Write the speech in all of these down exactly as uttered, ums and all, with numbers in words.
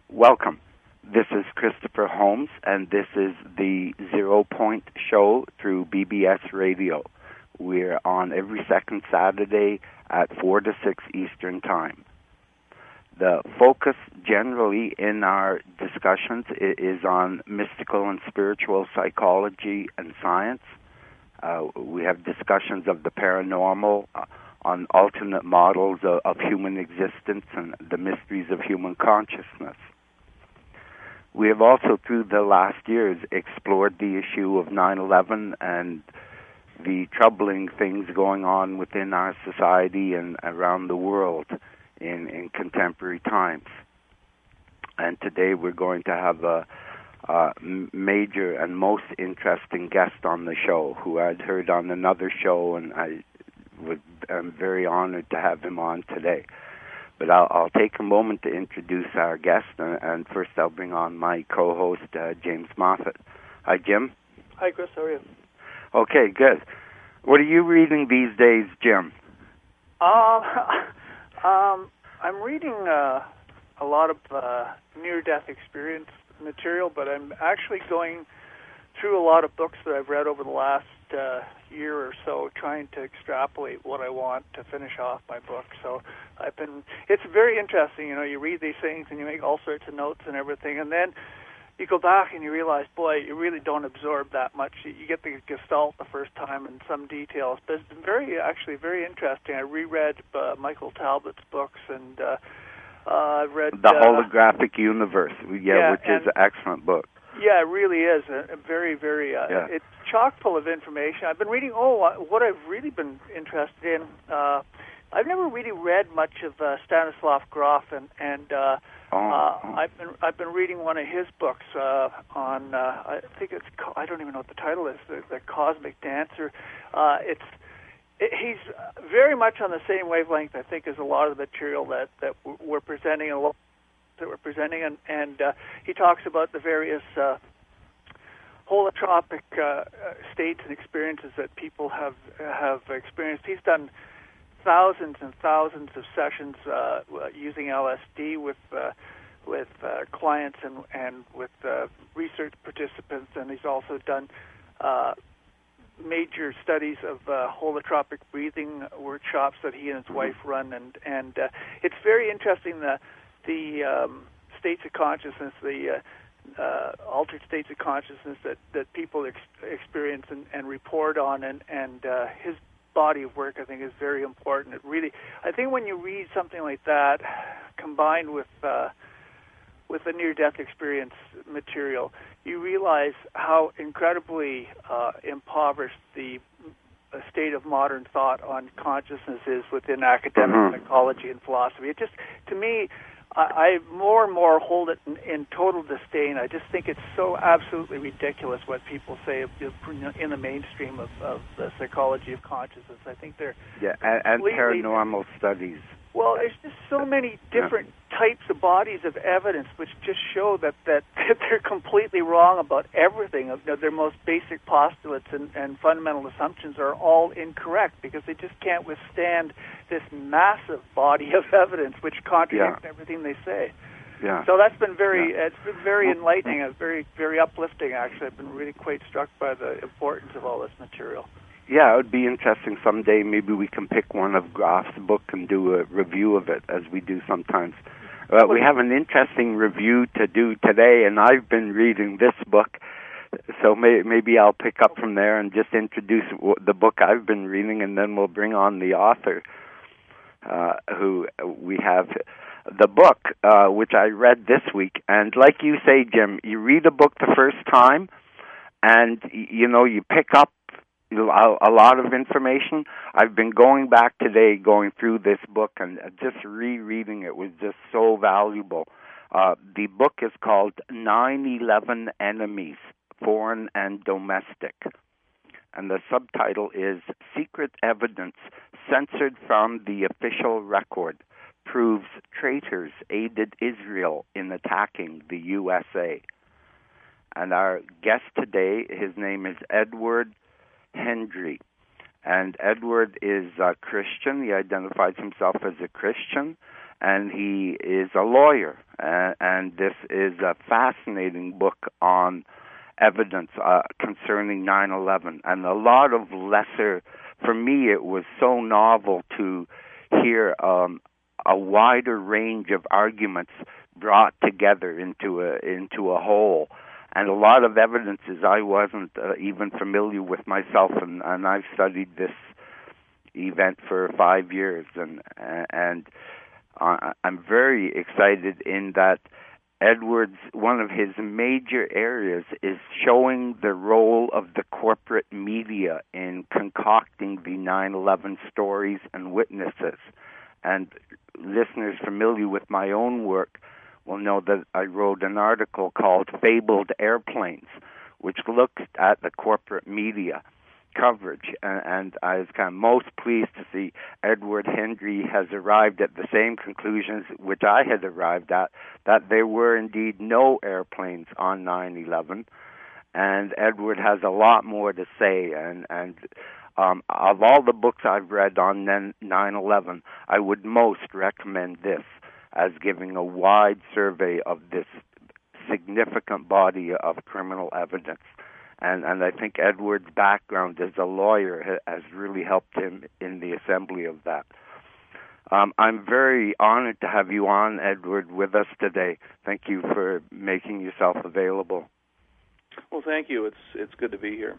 Welcome. This is Christopher Holmes, and this is the Zero Point Show through B B S Radio. We're on every second Saturday at four to six Eastern Time. The focus generally in our discussions is on mystical and spiritual psychology and science. Uh, we have discussions of the paranormal, uh, on alternate models of, of human existence and the mysteries of human consciousness. We have also, through the last years, explored the issue of nine eleven and the troubling things going on within our society and around the world in, in contemporary times. And today we're going to have a, a major and most interesting guest on the show who I'd heard on another show, and I would, I'm very honored to have him on today. But I'll, I'll take a moment to introduce our guest, and, and first I'll bring on my co-host, uh, James Moffat. Hi, Jim. Hi, Chris. How are you? Okay, good. What are you reading these days, Jim? Um, um, I'm reading uh, a lot of uh, near-death experience material, but I'm actually going through a lot of books that I've read over the last uh, year or so, trying to extrapolate what I want to finish off my book. So I've been, it's very interesting, you know, you read these things and you make all sorts of notes and everything, and then you go back and you realize, boy, you really don't absorb that much. You get the gestalt the first time and some details, but it's been very, actually very interesting. I reread uh, Michael Talbot's books, and uh, uh, I've read The uh, Holographic Universe, yeah, yeah which is an excellent book. Yeah, it really is. A, a very, very, uh, yeah. It's chock full of information. I've been reading, oh, uh, what I've really been interested in, uh, I've never really read much of uh, Stanislav Grof, and, and uh, oh, uh, oh. I've been I've been reading one of his books uh, on, uh, I think it's, I don't even know what the title is, The, the Cosmic Dancer. Uh, it's it, He's very much on the same wavelength, I think, as a lot of the material that, that we're presenting, a lot that we're presenting, and, and uh, he talks about the various uh, holotropic uh, states and experiences that people have have experienced. He's done thousands and thousands of sessions uh, using L S D with uh, with uh, clients and and with uh, research participants, and he's also done uh, major studies of uh, holotropic breathing workshops that he and his wife run, and and uh, it's very interesting. The the um, states of consciousness, the uh, uh, altered states of consciousness that, that people ex- experience and, and report on, and, and uh, his body of work, I think, is very important. It really, I think when you read something like that, combined with uh, with the near-death experience material, you realize how incredibly uh, impoverished the a state of modern thought on consciousness is within academic mm-hmm. psychology and philosophy. It just, to me, I, I more and more hold it in, in total disdain. I just think it's so absolutely ridiculous what people say in the mainstream of, of the psychology of consciousness. I think they're yeah, and, and paranormal studies. Well, there's just so many different yeah. types of bodies of evidence which just show that, that, that they're completely wrong about everything. You know, their most basic postulates and, and fundamental assumptions are all incorrect because they just can't withstand this massive body of evidence which contradicts yeah. everything they say. Yeah. So that's been very, yeah. it's been very enlightening. It's very, very uplifting, actually. I've been really quite struck by the importance of all this material. Yeah, it would be interesting someday. Maybe we can pick one of Groff's book and do a review of it, as we do sometimes. Uh, we have an interesting review to do today, and I've been reading this book, so may, maybe I'll pick up from there and just introduce the book I've been reading, and then we'll bring on the author, uh, who we have. The book, uh, which I read this week, and like you say, Jim, you read a book the first time, and, you know, you pick up a lot of information. I've been going back today, going through this book, and just rereading it was just so valuable. Uh, the book is called nine eleven Enemies, Foreign and Domestic. And the subtitle is Secret Evidence Censored from the Official Record Proves Traitors Aided Israel in Attacking the U S A. And our guest today, his name is Edward Hendry. And Edward is a Christian. He identifies himself as a Christian. and he is a lawyer. Uh, and this is a fascinating book on evidence uh, concerning nine eleven. And a lot of lesser, for me, it was so novel to hear um, a wider range of arguments brought together into a into a whole. And a lot of evidences I wasn't uh, even familiar with myself, and, and I've studied this event for five years, and and uh, I'm very excited in that Edwards, one of his major areas is showing the role of the corporate media in concocting the nine eleven stories and witnesses. And listeners familiar with my own work will know that I wrote an article called Fabled Airplanes, which looks at the corporate media coverage, and, and I was kind of most pleased to see Edward Hendry has arrived at the same conclusions which I had arrived at, that there were indeed no airplanes on nine eleven, and Edward has a lot more to say, and, and um, of all the books I've read on nine eleven, I would most recommend this as giving a wide survey of this significant body of criminal evidence. And and I think Edward's background as a lawyer has really helped him in the assembly of that. Um, I'm very honored to have you on, Edward, with us today. Thank you for making yourself available. Well, thank you. It's it's good to be here.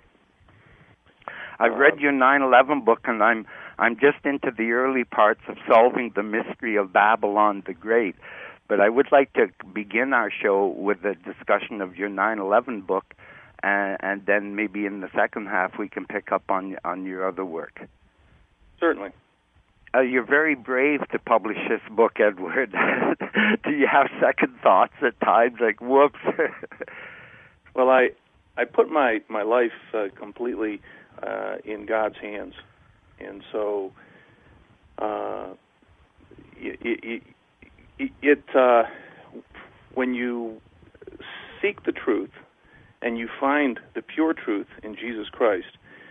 I've read your nine eleven book, and I'm I'm just into the early parts of solving the mystery of Babylon the Great. But I would like to begin our show with a discussion of your nine eleven book. And, and then maybe in the second half we can pick up on on your other work. Certainly. Uh, you're very brave to publish this book, Edward. Do you have second thoughts at times, like, whoops? Well, I I put my, my life uh, completely uh, in God's hands. And so uh, it, it, it uh, when you seek the truth, and you find the pure truth in Jesus Christ,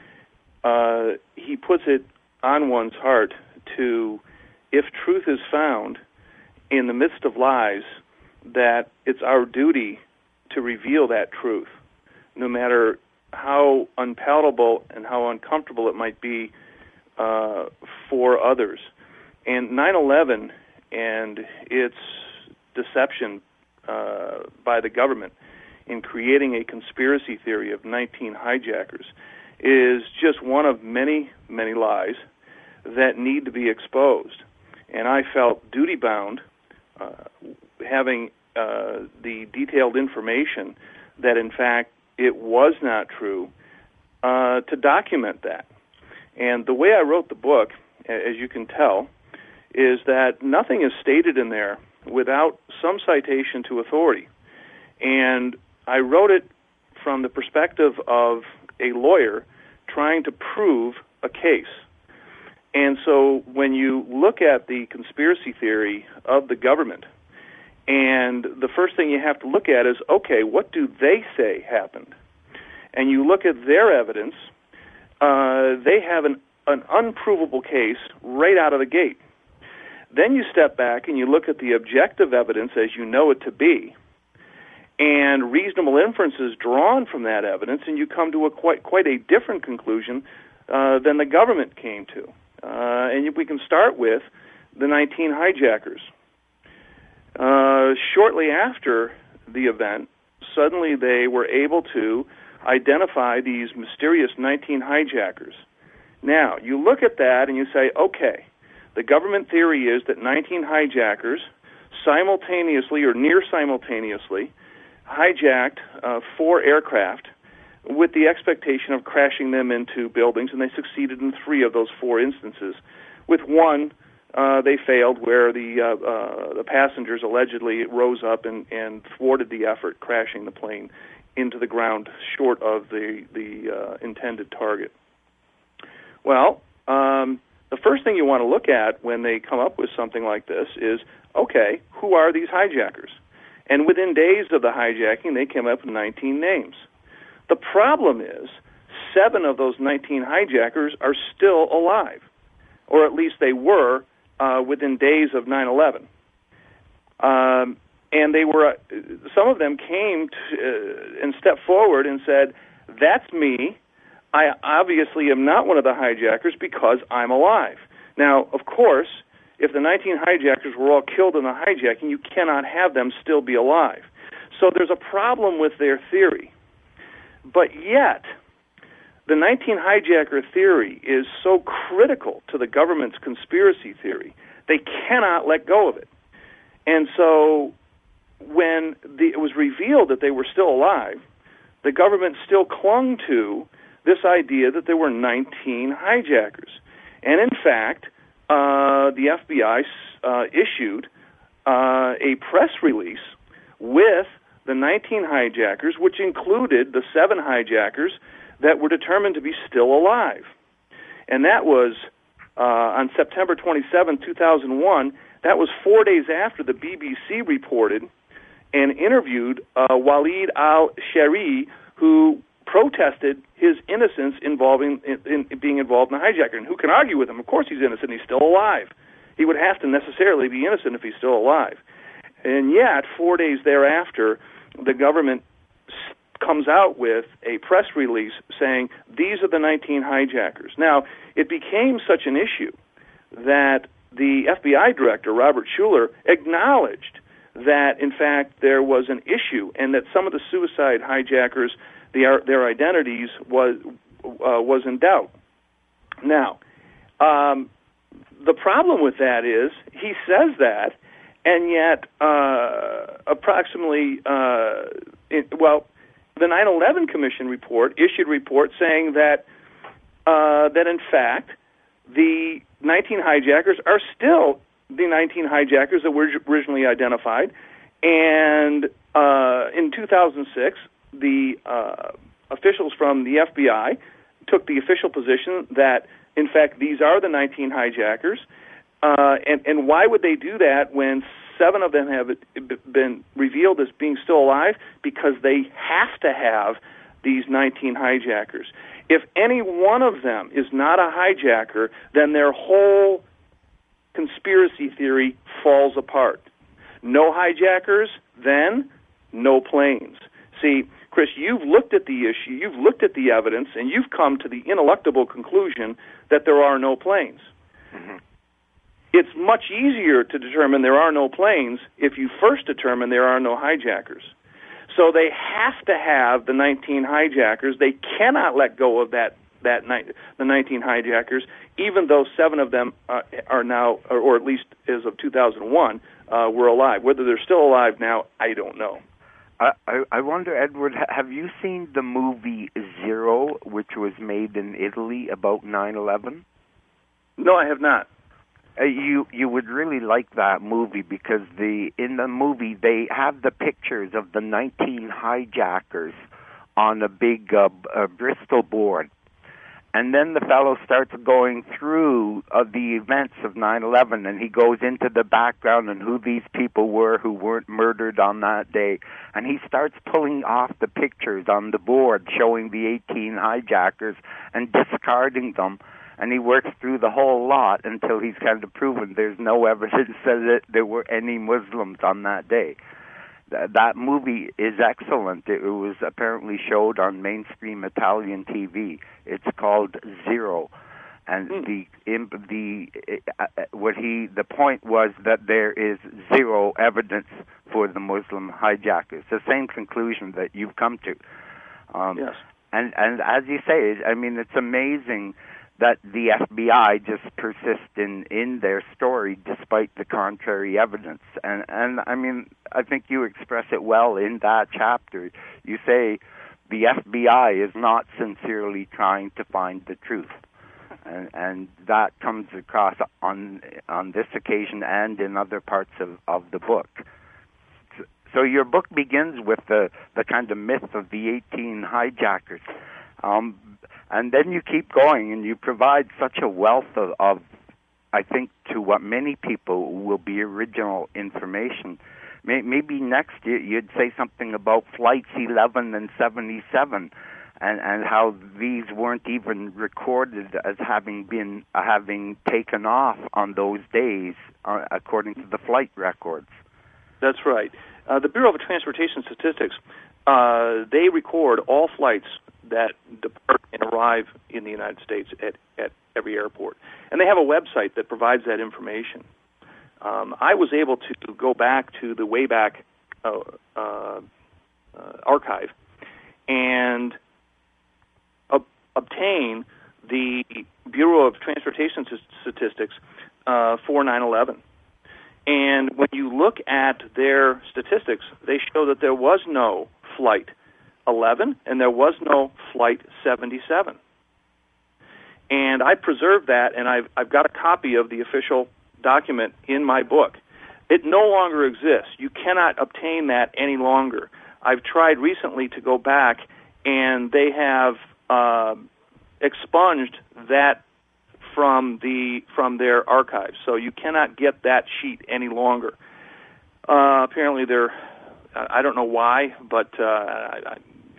uh, he puts it on one's heart to, if truth is found in the midst of lies, that it's our duty to reveal that truth, no matter how unpalatable and how uncomfortable it might be uh, for others. And nine eleven and its deception uh, by the government in creating a conspiracy theory of nineteen hijackers is just one of many, many lies that need to be exposed. And I felt duty-bound, uh, having uh, the detailed information that, in fact, it was not true, uh, to document that. And the way I wrote the book, as you can tell, is that nothing is stated in there without some citation to authority. And I wrote it from the perspective of a lawyer trying to prove a case. And so when you look at the conspiracy theory of the government, and the first thing you have to look at is, okay, what do they say happened? And you look at their evidence, uh, they have an, an unprovable case right out of the gate. Then you step back and you look at the objective evidence as you know it to be, and reasonable inferences drawn from that evidence, and you come to a quite quite a different conclusion uh, than the government came to. Uh, and we can start with the nineteen hijackers. Uh, shortly after the event, suddenly they were able to identify these mysterious nineteen hijackers. Now, you look at that and you say, okay, the government theory is that nineteen hijackers simultaneously or near simultaneously hijacked uh, four aircraft with the expectation of crashing them into buildings, and they succeeded in three of those four instances. With one, uh, they failed, where the uh, uh, the passengers allegedly rose up and, and thwarted the effort, crashing the plane into the ground short of the, the uh, intended target. Well, um, the first thing you want to look at when they come up with something like this is, okay, who are these hijackers? And within days of the hijacking, they came up with nineteen names. The problem is, seven of those nineteen hijackers are still alive, or at least they were uh, within days of nine eleven. Um, and they were, uh, some of them came to, uh, and stepped forward and said, "That's me. I obviously am not one of the hijackers because I'm alive." Now, of course, if the nineteen hijackers were all killed in the hijacking, you cannot have them still be alive. So there's a problem with their theory. But yet, the nineteen hijacker theory is so critical to the government's conspiracy theory, they cannot let go of it. And so when the, it was revealed that they were still alive, the government still clung to this idea that there were nineteen hijackers. And in fact, uh, the F B I uh, issued uh, a press release with the nineteen hijackers, which included the seven hijackers that were determined to be still alive. And that was uh, on September twenty-seventh, two thousand one. That was four days after the B B C reported and interviewed uh, Walid al-Shari, who protested his innocence involving in, in being involved in the hijacker. And who can argue with him? Of course he's innocent. He's still alive. He would have to necessarily be innocent if he's still alive. And yet, four days thereafter, the government comes out with a press release saying, these are the nineteen hijackers. Now, it became such an issue that the F B I director, Robert Schuller, acknowledged that, in fact, there was an issue and that some of the suicide hijackers, their, their identities was, uh, was in doubt. Now, um, the problem with that is he says that, and yet uh, approximately, uh, it, well, the nine eleven Commission report issued a report saying that uh, that in fact the nineteen hijackers are still the nineteen hijackers that were originally identified, and uh, in two thousand six the uh, officials from the F B I took the official position that in fact these are the nineteen hijackers, uh, and and why would they do that when seven of them have been revealed as being still alive? Because they have to have these nineteen hijackers. If any one of them is not a hijacker, then their whole conspiracy theory falls apart. No hijackers, then no planes. See, Chris, you've looked at the issue, you've looked at the evidence, and you've come to the ineluctable conclusion that there are no planes. Mm-hmm. It's much easier to determine there are no planes if you first determine there are no hijackers. So they have to have the nineteen hijackers. They cannot let go of that that ni- the nineteen hijackers, even though seven of them uh, are now, or, or at least as of two thousand one, uh, were alive. Whether they're still alive now, I don't know. I, I, I wonder, Edward, have you seen the movie Zero, which was made in Italy about nine eleven? No, I have not. Uh, you you would really like that movie because the in the movie they have the pictures of the nineteen hijackers on a big uh, uh, Bristol board, and then the fellow starts going through uh, the events of nine eleven, and he goes into the background and who these people were who weren't murdered on that day, and he starts pulling off the pictures on the board showing the eighteen hijackers and discarding them. And he works through the whole lot until he's kind of proven there's no evidence that there were any Muslims on that day. Th- that movie is excellent. It was apparently showed on mainstream Italian T V. It's called Zero. And mm. the in, the uh, what he the point was that there is zero evidence for the Muslim hijackers. The same conclusion that you've come to. Um, yes. And and as you say, I mean, it's amazing that the F B I just persist in, in their story despite the contrary evidence. And, and, I mean, I think you express it well in that chapter. You say the F B I is not sincerely trying to find the truth. And, and that comes across on on this occasion and in other parts of, of the book. So your book begins with the, the kind of myth of the eighteen hijackers. Um, and then you keep going, and you provide such a wealth of, of, I think, to what many people will be original information. Maybe next you'd say something about Flights eleven and seventy-seven, and, and how these weren't even recorded as having been uh, having taken off on those days, uh, according to the flight records. That's right. Uh, the Bureau of Transportation Statistics, uh, they record all flights that depart and arrive in the United States at, at every airport. And they have a website that provides that information. Um, I was able to go back to the Wayback uh, uh, uh, archive and ob- obtain the Bureau of Transportation Statistics uh, for nine eleven. And when you look at their statistics, they show that there was no Flight eleven and there was no Flight seventy-seven. And I preserved that, and I've, I've got a copy of the official document in my book. It no longer exists. You cannot obtain that any longer. I've tried recently to go back, and they have uh, expunged that from the from their archives, so you cannot get that sheet any longer. Uh, apparently, they're I don't know why, but uh, I,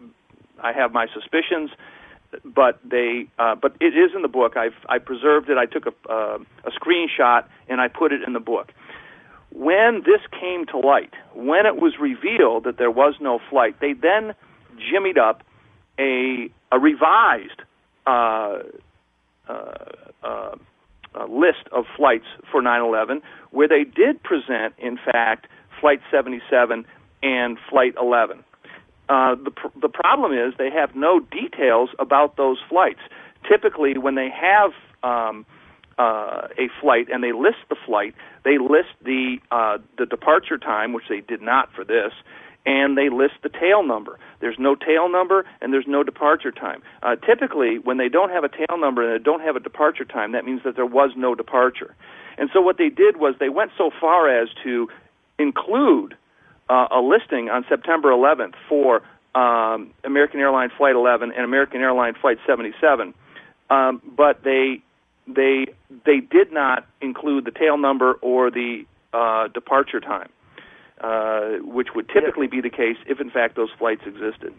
I have my suspicions. But they, uh, but it is in the book. I've I preserved it. I took a, uh, a screenshot and I put it in the book. When this came to light, when it was revealed that there was no flight, they then jimmied up a a revised uh, uh, uh, uh, list of flights for nine eleven, where they did present, in fact, Flight seventy-seven and Flight eleven. Uh, the pr- the problem is they have no details about those flights. Typically, when they have um, uh, a flight and they list the flight, they list the uh, the departure time, which they did not for this, and they list the tail number. There's no tail number and there's no departure time. Uh, typically, when they don't have a tail number and they don't have a departure time, that means that there was no departure. And so what they did was they went so far as to include Uh, a listing on September eleventh for um, American Airlines Flight eleven and American Airlines Flight seventy-seven, um, but they they they did not include the tail number or the uh, departure time, uh, which would typically be the case if, in fact, those flights existed.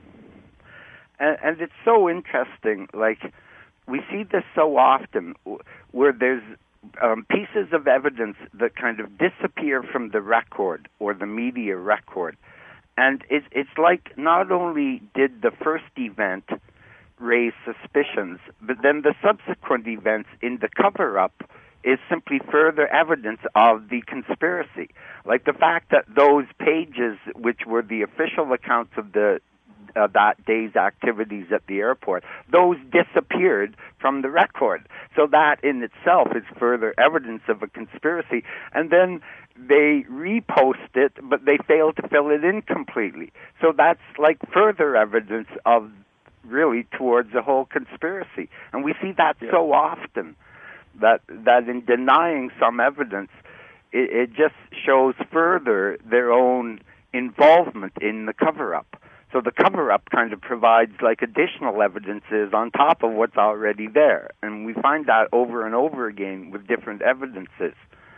And, and it's so interesting. Like, we see this so often, where there's Um, pieces of evidence that kind of disappear from the record or the media record. And it, it's like not only did the first event raise suspicions, but then the subsequent events in the cover-up is simply further evidence of the conspiracy. Like the fact that those pages, which were the official accounts of the Uh, that day's activities at the airport, those disappeared from the record. So that in itself is further evidence of a conspiracy. And then they repost it, but they fail to fill it in completely. So that's like further evidence of really towards the whole conspiracy. And we see that yeah. so often, that that in denying some evidence, it, it just shows further their own involvement in the cover-up. So the cover-up kind of provides like additional evidences on top of what's already there. And we find that over and over again with different evidences.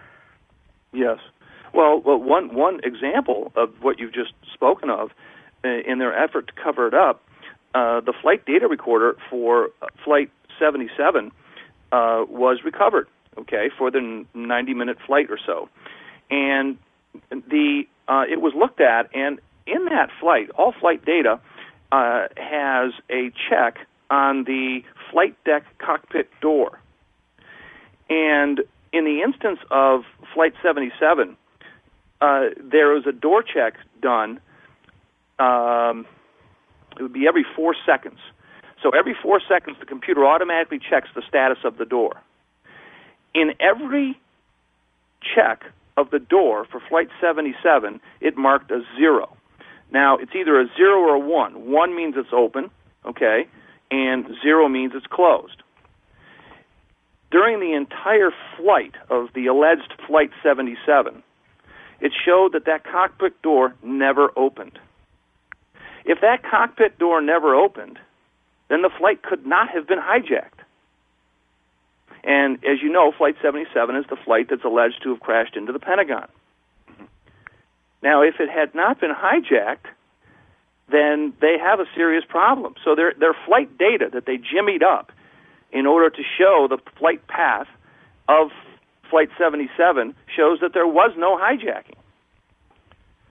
Yes. Well, well one, one example of what you've just spoken of, uh, in their effort to cover it up, uh, the flight data recorder for Flight seventy-seven uh, was recovered, okay, for the ninety-minute flight or so. And the uh, it was looked at, and in that flight, all flight data uh, has a check on the flight deck cockpit door. And in the instance of Flight seventy-seven, uh, there was a door check done. Um, it would be every four seconds. So every four seconds, the computer automatically checks the status of the door. In every check of the door for Flight seventy-seven, it marked a zero. Now, it's either a zero or a one. One means it's open, okay, and zero means it's closed. During the entire flight of the alleged Flight seventy-seven, it showed that that cockpit door never opened. If that cockpit door never opened, then the flight could not have been hijacked. And as you know, Flight seventy-seven is the flight that's alleged to have crashed into the Pentagon. Now, if it had not been hijacked, then they have a serious problem. So their their flight data that they jimmied up in order to show the flight path of Flight seventy-seven shows that there was no hijacking.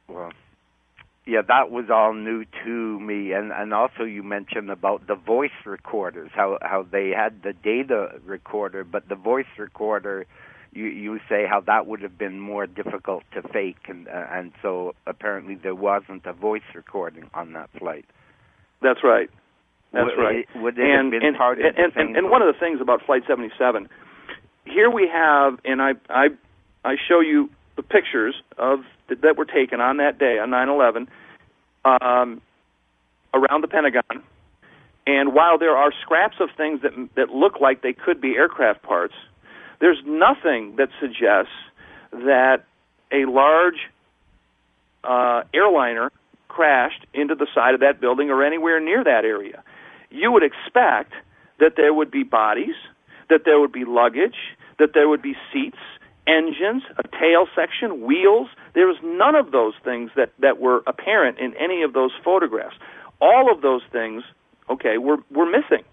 Well, yeah, that was all new to me, and and also you mentioned about the voice recorders, how how they had the data recorder, but the voice recorder, you you say how that would have been more difficult to fake, and uh, and so apparently there wasn't a voice recording on that flight. That's right. That's would right. It, would it and, have been and, part and, of the and, same and, and one of the things about Flight seventy-seven, here we have, and I I I show you the pictures of that were taken on that day on nine eleven um, around the Pentagon. And while there are scraps of things that that look like they could be aircraft parts, there's nothing that suggests that a large uh, airliner crashed into the side of that building or anywhere near that area. You would expect that there would be bodies, that there would be luggage, that there would be seats, engines, a tail section, wheels. There was none of those things that, that were apparent in any of those photographs. All of those things, okay, were, were missing.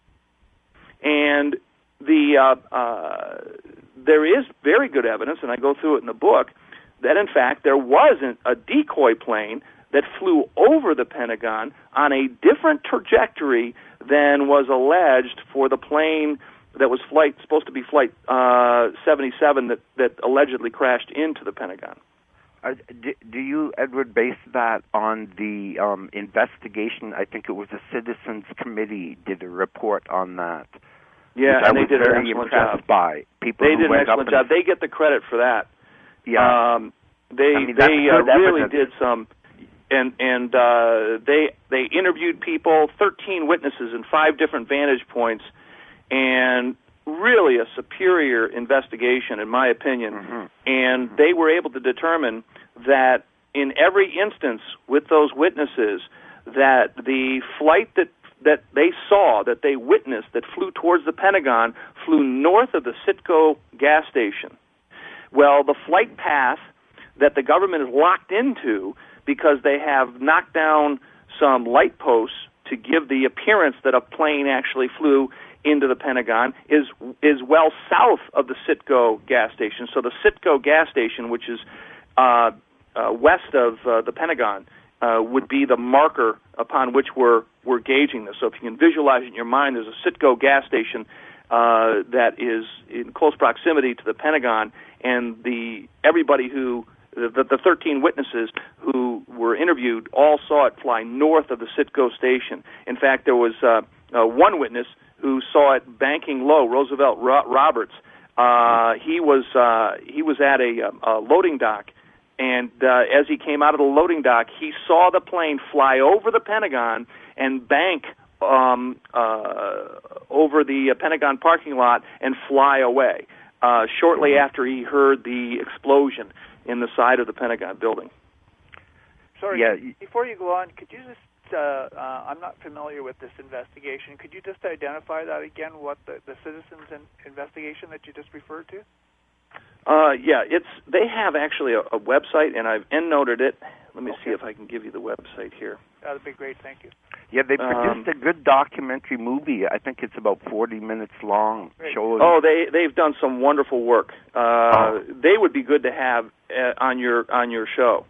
And the uh, uh, there is very good evidence, and I go through it in the book, that in fact there wasn't a decoy plane that flew over the Pentagon on a different trajectory than was alleged for the plane that was flight supposed to be Flight uh, seventy-seven that, that allegedly crashed into the Pentagon. Uh, do, do you, Edward, base that on the um, investigation? I think it was a Citizens Committee did a report on that. Yeah, and they did an very excellent impressed job. By people they who did an went excellent up job. They get the credit for that. Yeah, um, they I mean, they uh, really evidence. did some, and and uh, they they interviewed people, thirteen witnesses in five different vantage points, and really a superior investigation, in my opinion. Mm-hmm. And they were able to determine that in every instance with those witnesses, that the flight that that they saw, that they witnessed, that flew towards the Pentagon, flew north of the Citgo gas station. Well, the flight path that the government is locked into because they have knocked down some light posts to give the appearance that a plane actually flew into the Pentagon is is well south of the Citgo gas station. So the Citgo gas station, which is uh, uh, west of uh, the Pentagon, uh, would be the marker upon which we're we're gauging this. So if you can visualize it in your mind, there's a Citgo gas station uh, that is in close proximity to the Pentagon, and the everybody who the, the thirteen witnesses who were interviewed all saw it fly north of the Citgo station. In fact, there was uh, uh, one witness who saw it banking low, Roosevelt Ro- Roberts. Uh, he was uh, he was at a, a loading dock, and uh, as he came out of the loading dock, he saw the plane fly over the Pentagon and bank um, uh, over the uh, Pentagon parking lot and fly away. Uh, shortly after he heard the explosion in the side of the Pentagon building. Sorry, yeah. before you go on, could you just, uh, uh, I'm not familiar with this investigation, could you just identify that again, what the, the citizens in, investigation that you just referred to? Uh, yeah, it's they have actually a, a website, and I've endnoted it. Let me Okay. see if I can give you the website here. That would be great, thank you. Yeah, they produced Um, a good documentary movie. I think it's about forty minutes long. Great. Showing Oh, they they've done some wonderful work. Uh, Oh. They would be good to have uh, on your on your show.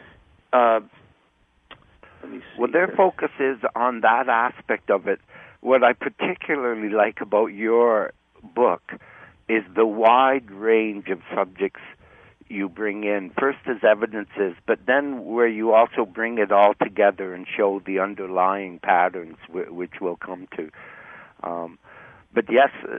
Uh, let me see. Well, their here. focus is on that aspect of it. What I particularly like about your book is the wide range of subjects you bring in, first as evidences, but then where you also bring it all together and show the underlying patterns, w- which we'll come to. Um, but yes, uh,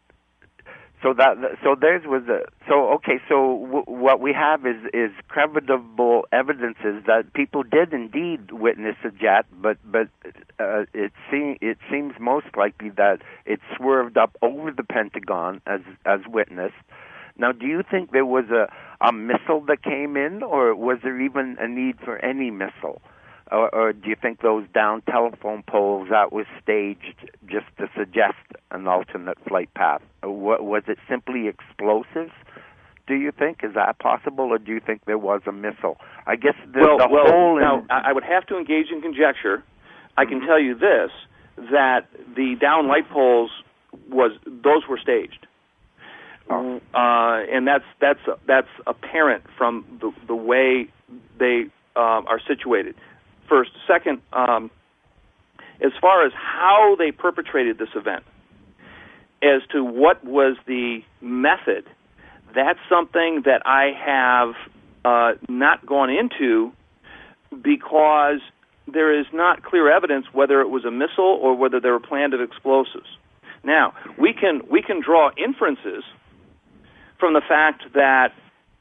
so that so theirs was a so okay. So w- what we have is is credible evidences that people did indeed witness a jet, but but uh, it seems it seems most likely that it swerved up over the Pentagon as as witnessed. Now, do you think there was a, a missile that came in, or was there even a need for any missile? Or, or do you think those down telephone poles, that was staged just to suggest an alternate flight path? Or was it simply explosives, do you think? Is that possible, or do you think there was a missile? I guess the, well, the well, whole... now, in... I would have to engage in conjecture. I can tell you this, that the down light poles, was those were staged. Oh. Uh, and that's that's that's apparent from the the way they um, are situated. First. Second, um, as far as how they perpetrated this event, as to what was the method, that's something that I have uh, not gone into because there is not clear evidence whether it was a missile or whether they were planned of explosives. Now, we can we can draw inferences from the fact that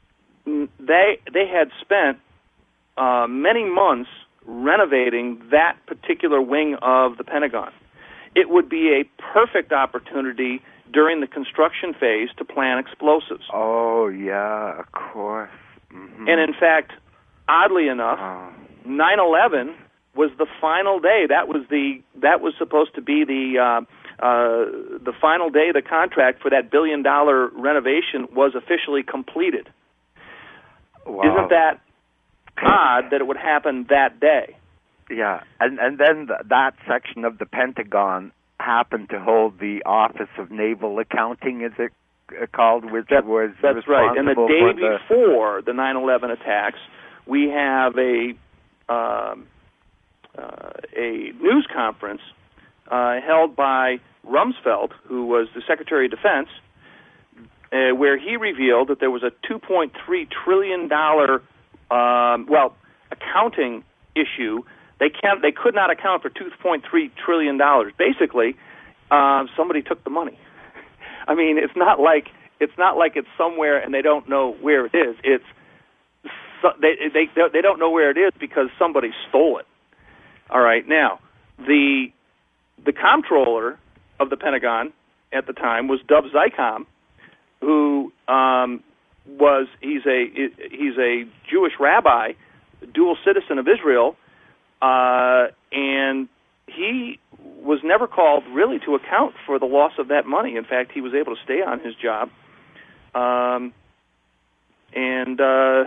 they they had spent uh, many months renovating that particular wing of the Pentagon. It would be a perfect opportunity during the construction phase to plan explosives. Oh, yeah, of course. Mm-hmm. And in fact, oddly enough, oh. nine eleven was the final day. That was the that was supposed to be the uh, uh, the final day the contract for that billion dollar renovation was officially completed. Wow. Isn't that odd that it would happen that day? Yeah, and and then th- that section of the Pentagon happened to hold the Office of Naval Accounting, is it uh, called, which that, was that's right. And the day the before the nine eleven attacks, we have a um, uh, a news conference uh, held by Rumsfeld, who was the Secretary of Defense, uh, where he revealed that there was a two point three trillion dollars um, well accounting issue. They can't. They could not account for two point three trillion dollars. Basically, uh, somebody took the money. I mean, it's not like it's not like it's somewhere and they don't know where it is. It's so, they they they don't know where it is because somebody stole it. All right. Now, the the comptroller of the Pentagon at the time was Dov Zycom, who um, was he's a he's a Jewish rabbi, dual citizen of Israel. Uh, and he was never called really to account for the loss of that money. In fact, he was able to stay on his job. Um, and uh,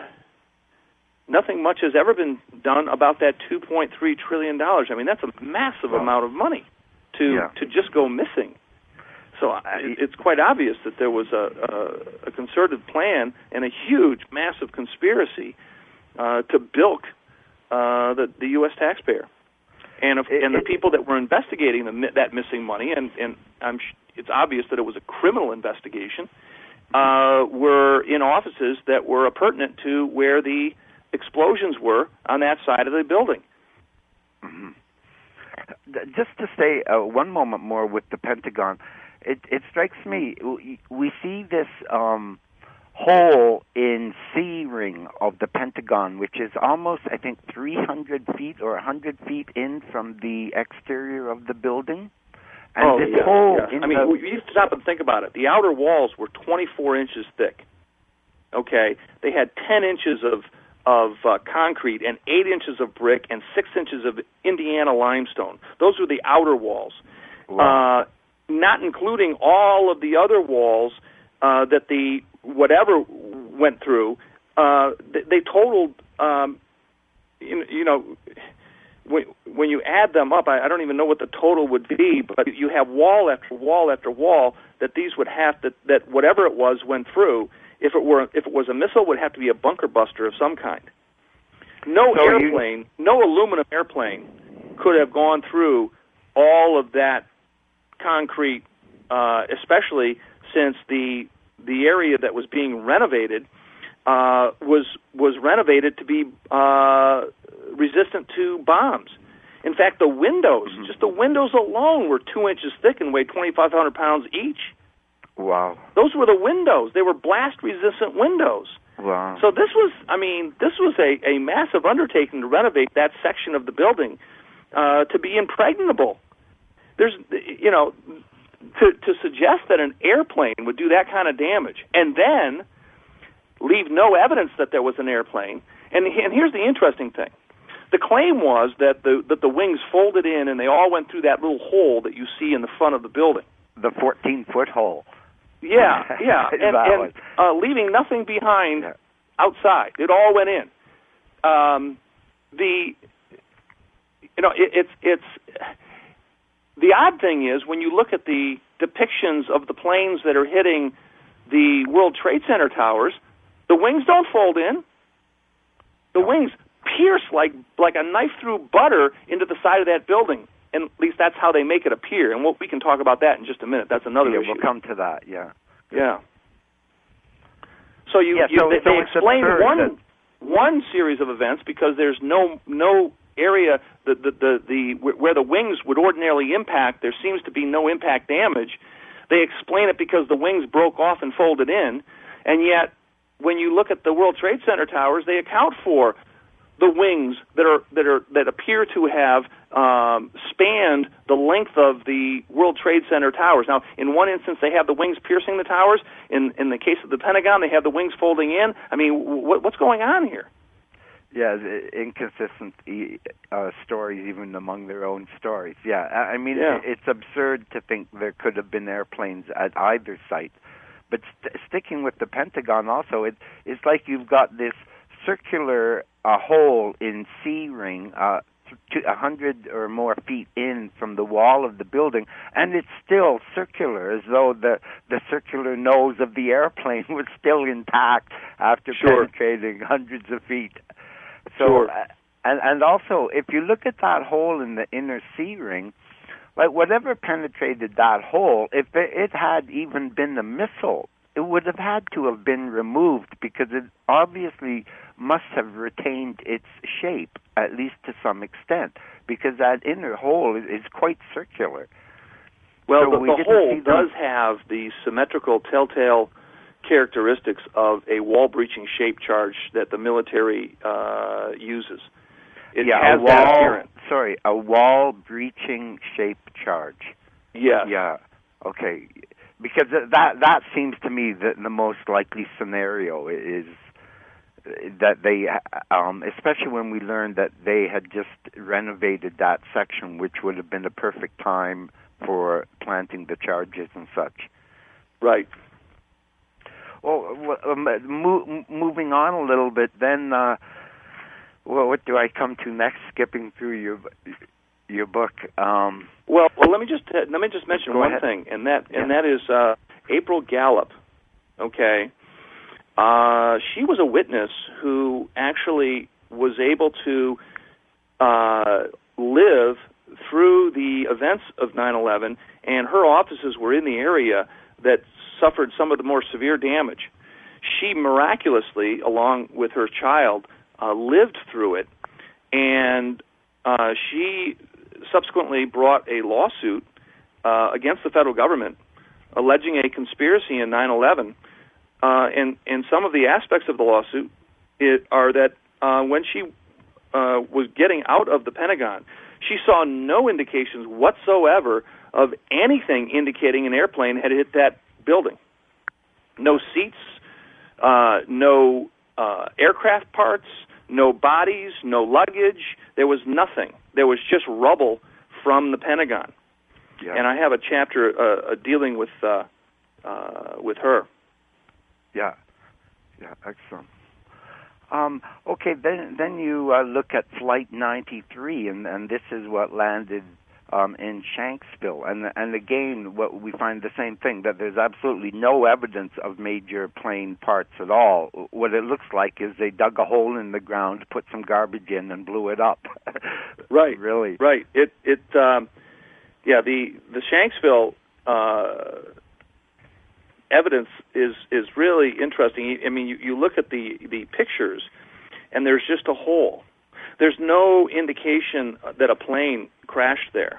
nothing much has ever been done about that two point three trillion dollars. I mean, that's a massive well, amount of money to, yeah. to just go missing. So uh, it, it's quite obvious that there was a, a, a concerted plan and a huge, massive conspiracy uh, to bilk Uh, the, the U S taxpayer, and if, it, and the it, people that were investigating the, that missing money, and, and I'm sh- it's obvious that it was a criminal investigation, uh, were in offices that were appurtenant to where the explosions were on that side of the building. Mm-hmm. Just to stay uh, one moment more with the Pentagon, it, it strikes me, we, we see this um, hole in C ring of the Pentagon, which is almost, I think, three hundred feet or one hundred feet in from the exterior of the building. And oh, this yeah, hole yeah. in I mean, the... you have to stop and think about it. The outer walls were twenty-four inches thick. Okay? They had ten inches of, of uh, concrete and eight inches of brick and six inches of Indiana limestone. Those were the outer walls. Wow. Uh, not including all of the other walls uh, that the whatever went through, uh, they, they totaled, um, you, you know, when, when you add them up, I, I don't even know what the total would be, but you have wall after wall after wall that these would have to, that whatever it was went through. If it were, if it was a missile, it would have to be a bunker buster of some kind. No so airplane, you... no aluminum airplane could have gone through all of that concrete, uh, especially since the the area that was being renovated uh, was was renovated to be uh, resistant to bombs. In fact, the windows, mm-hmm. just the windows alone, were two inches thick and weighed twenty-five hundred pounds each. Wow! Those were the windows. They were blast-resistant windows. Wow! So this was, I mean, this was a, a massive undertaking to renovate that section of the building uh, to be impregnable. There's, you know. To, to suggest that an airplane would do that kind of damage and then leave no evidence that there was an airplane. And, and here's the interesting thing. The claim was that the, that the wings folded in and they all went through that little hole that you see in the front of the building. The fourteen-foot hole. Yeah, yeah, and, and uh, leaving nothing behind yeah. outside. It all went in. Um, the, you know, it, it's it's... The odd thing is, when you look at the depictions of the planes that are hitting the World Trade Center towers, the wings don't fold in. the wings pierce like like a knife through butter into the side of that building. And at least that's how they make it appear. And we'll, we can talk about that in just a minute. That's another yeah, issue. We'll come to that, yeah. Yeah. So you, yeah, you so, they, so they explain one that... one series of events because there's no no area the, the the the where the wings would ordinarily impact. There seems to be no impact damage. They explain it because the wings broke off and folded in, and yet when you look at the World Trade Center towers, they account for the wings that are that are that appear to have um, spanned the length of the World Trade Center towers. Now, in one instance, they have the wings piercing the towers. In in the case of the Pentagon, they have the wings folding in. I mean, what, what's going on here? Yeah, inconsistent uh, stories, even among their own stories. Yeah, I mean, yeah. it's absurd to think there could have been airplanes at either site. But st- sticking with the Pentagon also, it, it's like you've got this circular uh, hole in C ring, uh, a hundred or more feet in from the wall of the building, and it's still circular, as though the the circular nose of the airplane was still intact after sure. penetrating hundreds of feet. So, sure. uh, and and also, if you look at that hole in the inner C ring, like whatever penetrated that hole, if it, it had even been a missile, it would have had to have been removed because it obviously must have retained its shape, at least to some extent, because that inner hole is, is quite circular. Well, so the, we the hole them... does have the symmetrical telltale characteristics of a wall-breaching shape charge that the military uh, uses. It yeah, has a wall, that appearance. Sorry, a wall-breaching shape charge. Yes. Yeah, okay. Because that that seems to me the, the most likely scenario is that they, um, especially when we learned that they had just renovated that section, which would have been the perfect time for planting the charges and such. Right. Well, um, mo- moving on a little bit, then, uh, well, what do I come to next? Skipping through your your book. Um, well, well, let me just uh, let me just mention one ahead. thing, and that yeah. and that is uh, April Gallup. Okay, uh, she was a witness who actually was able to uh, live through the events of nine eleven, and her offices were in the area that suffered some of the more severe damage. She miraculously, along with her child, uh, lived through it, and uh, she subsequently brought a lawsuit uh, against the federal government alleging a conspiracy in nine eleven. Uh, and, and some of the aspects of the lawsuit it, are that uh, when she uh, was getting out of the Pentagon, she saw no indications whatsoever of anything indicating an airplane had hit that building. No seats, uh, no uh, aircraft parts, no bodies, no luggage. There was nothing. There was just rubble from the Pentagon. Yeah. And I have a chapter uh, dealing with uh, uh, with her. Yeah, yeah, excellent. Um, okay, then then you uh, look at Flight ninety-three, and, and this is what landed um, in Shanksville. And and again, what we find the same thing, that there's absolutely no evidence of major plane parts at all. What it looks like is they dug a hole in the ground, put some garbage in, and blew it up. Right. Really. Right. It it um, yeah the the Shanksville uh, evidence is is really interesting. I mean, you, you look at the the pictures, and there's just a hole. There's no indication that a plane crashed there.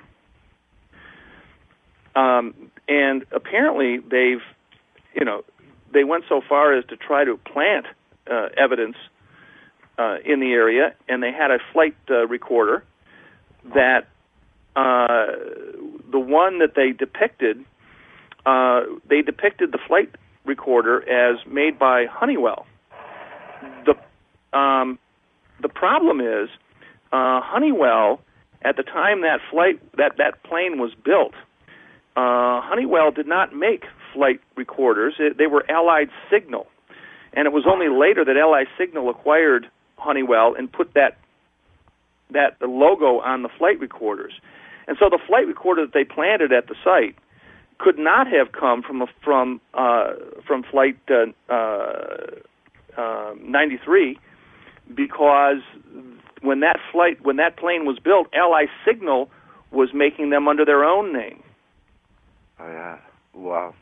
Um, and apparently they've, you know, they went so far as to try to plant uh, evidence uh, in the area, and they had a flight uh, recorder that uh, the one that they depicted, uh, they depicted the flight recorder as made by Honeywell. The um, the problem is uh, Honeywell, at the time that flight that, that plane was built, uh, Honeywell did not make flight recorders. It, they were Allied Signal, and it was only later that Allied Signal acquired Honeywell and put that that logo on the flight recorders. And so the flight recorder that they planted at the site could not have come from a, from uh, from flight uh, uh, uh, ninety-three, because when that flight, when that plane was built, L I Signal was making them under their own name. Oh, yeah. Wow.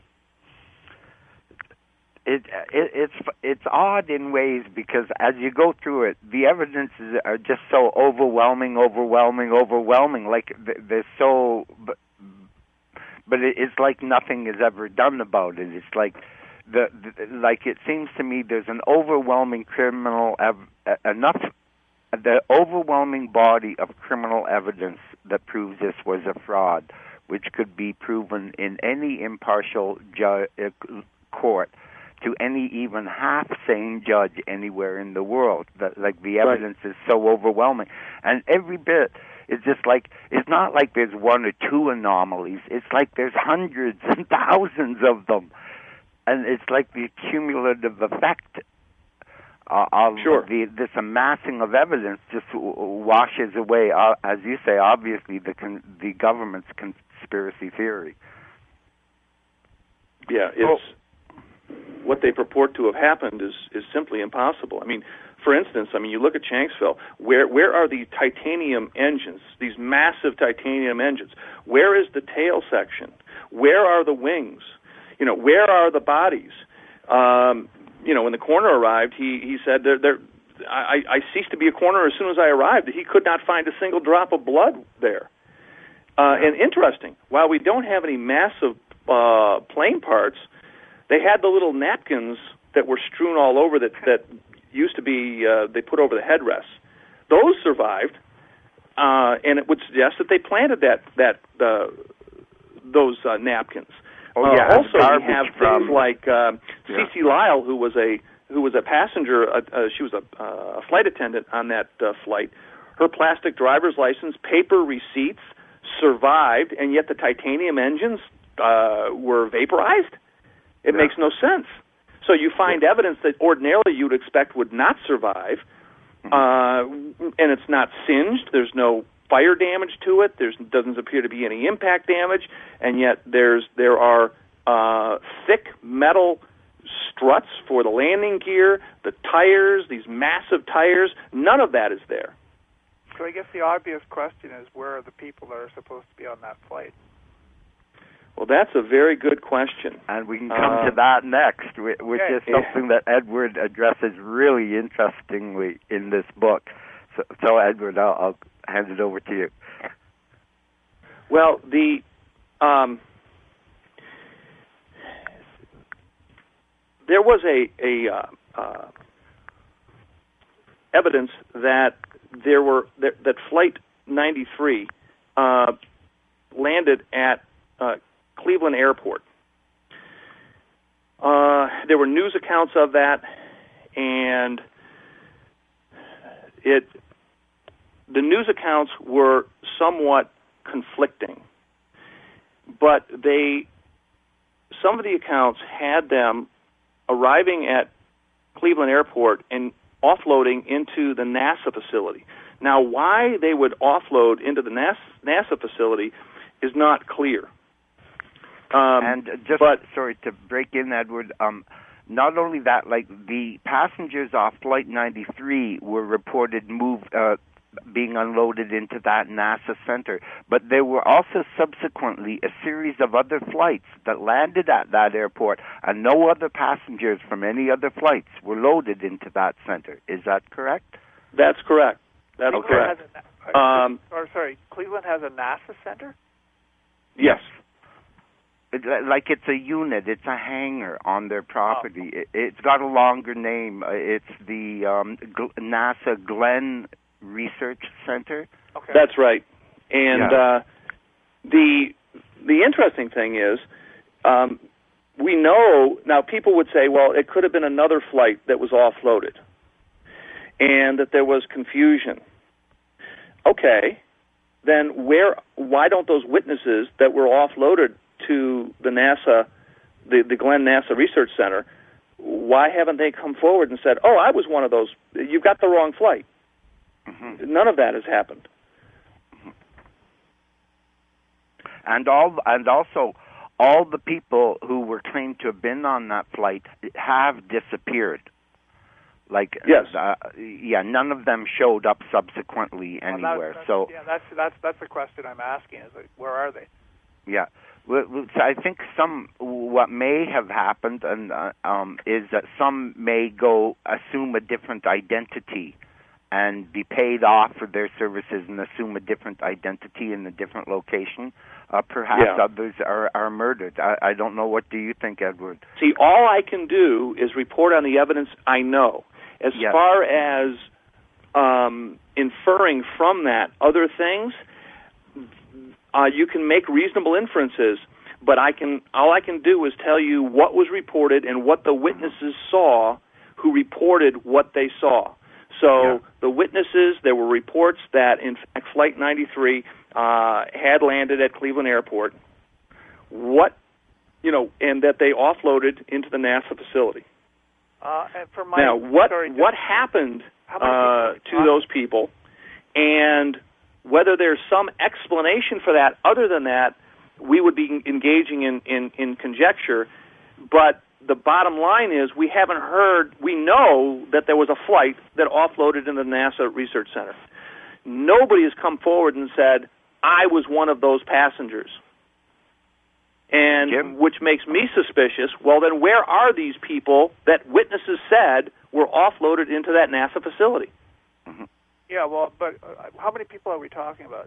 It, it it's it's odd in ways because as you go through it, the evidences are just so overwhelming, overwhelming, overwhelming. Like they're so, but, but it's like nothing is ever done about it. It's like the, the like it seems to me there's an overwhelming criminal ev- enough the overwhelming body of criminal evidence that proves this was a fraud, which could be proven in any impartial ju- uh, court to any even half-sane judge anywhere in the world. That, like, the evidence right. is so overwhelming. And every bit is just like, it's not like there's one or two anomalies. It's like there's hundreds and thousands of them. And it's like the cumulative effect uh, of sure. the, this amassing of evidence just w- washes away, uh, as you say, obviously, the con- the government's conspiracy theory. Yeah, it's... Oh. What they purport to have happened is, is simply impossible. I mean, for instance, I mean, you look at Shanksville. Where where are the titanium engines? These massive titanium engines. Where is the tail section? Where are the wings? You know, where are the bodies? Um, you know, when the coroner arrived, he he said, "There, there, I, I ceased to be a coroner as soon as I arrived." He could not find a single drop of blood there. Uh, and interesting, while we don't have any massive uh, plane parts, they had the little napkins that were strewn all over that, that used to be, uh, they put over the headrests. Those survived, uh, and it would suggest that they planted that, that uh, those uh, napkins. Oh, yeah, uh, also, we have from, things like uh, yeah. Cece Lyle, who was a who was a passenger. Uh, uh, she was a, uh, a flight attendant on that uh, flight. Her plastic driver's license, paper receipts survived, and yet the titanium engines uh, were vaporized. It yeah. makes no sense. So you find yeah. evidence that ordinarily you'd expect would not survive, mm-hmm. uh, and it's not singed. There's no fire damage to it. There doesn't appear to be any impact damage, and yet there's there are uh, thick metal struts for the landing gear, the tires, these massive tires. None of that is there. So I guess the obvious question is, where are the people that are supposed to be on that flight? Well, that's a very good question. And we can come uh, to that next, which okay. is something that Edward addresses really interestingly in this book. So, so Edward, I'll, I'll hand it over to you. Well, the um, there was a, a uh, uh, evidence that there were that, that Flight ninety-three uh, landed at uh, Cleveland Airport. Uh, there were news accounts of that, and it the news accounts were somewhat conflicting. But they some of the accounts had them arriving at Cleveland Airport and offloading into the NASA facility. Now, why they would offload into the NASA facility is not clear. Um, and just, but, sorry to break in, Edward, um, not only that, like the passengers off Flight ninety-three were reported moved, uh, being unloaded into that NASA center, but there were also subsequently a series of other flights that landed at that airport, and no other passengers from any other flights were loaded into that center. Is that correct? That's correct. That's Cleveland correct. Has a, um, or, sorry, Cleveland has a NASA center? Yes. It, like it's a unit, it's a hangar on their property. Oh. It, it's got a longer name. It's the um, G- NASA Glenn Research Center. Okay. That's right. And yeah. uh, the the interesting thing is, um, we know now. People would say, well, it could have been another flight that was offloaded, and that there was confusion. Okay, then where? Why don't those witnesses that were offloaded to the NASA, the, the Glenn NASA Research Center, why haven't they come forward and said, oh, I was one of those, you've got the wrong flight? Mm-hmm. None of that has happened. And all, and also, all the people who were claimed to have been on that flight have disappeared. Like, yes, uh, yeah, none of them showed up subsequently anywhere. Well, that's, so yeah, that's that's that's the question I'm asking: is like, where are they? Yeah, well, so I think some what may have happened, and uh, um, is that some may go assume a different identity and be paid off for their services and assume a different identity in a different location. Uh, perhaps yeah. others are, are murdered. I, I don't know. What do you think, Edward? See, all I can do is report on the evidence I know. As yes. far as um, inferring from that other things, uh, you can make reasonable inferences, but I can all I can do is tell you what was reported and what the witnesses saw who reported what they saw. So yeah. the witnesses, there were reports that, in fact, Flight ninety-three uh, had landed at Cleveland Airport. What, you know, and that they offloaded into the NASA facility. Uh, and for my now, what sorry, what happened uh, to huh? those people, and whether there's some explanation for that other than that, we would be engaging in, in, in conjecture. But the bottom line is we haven't heard, we know that there was a flight that offloaded in the NASA Research Center. Nobody has come forward and said, I was one of those passengers. And Jim? Which makes me suspicious. Well, then where are these people that witnesses said were offloaded into that NASA facility? Mm-hmm. Yeah, well, but uh, how many people are we talking about?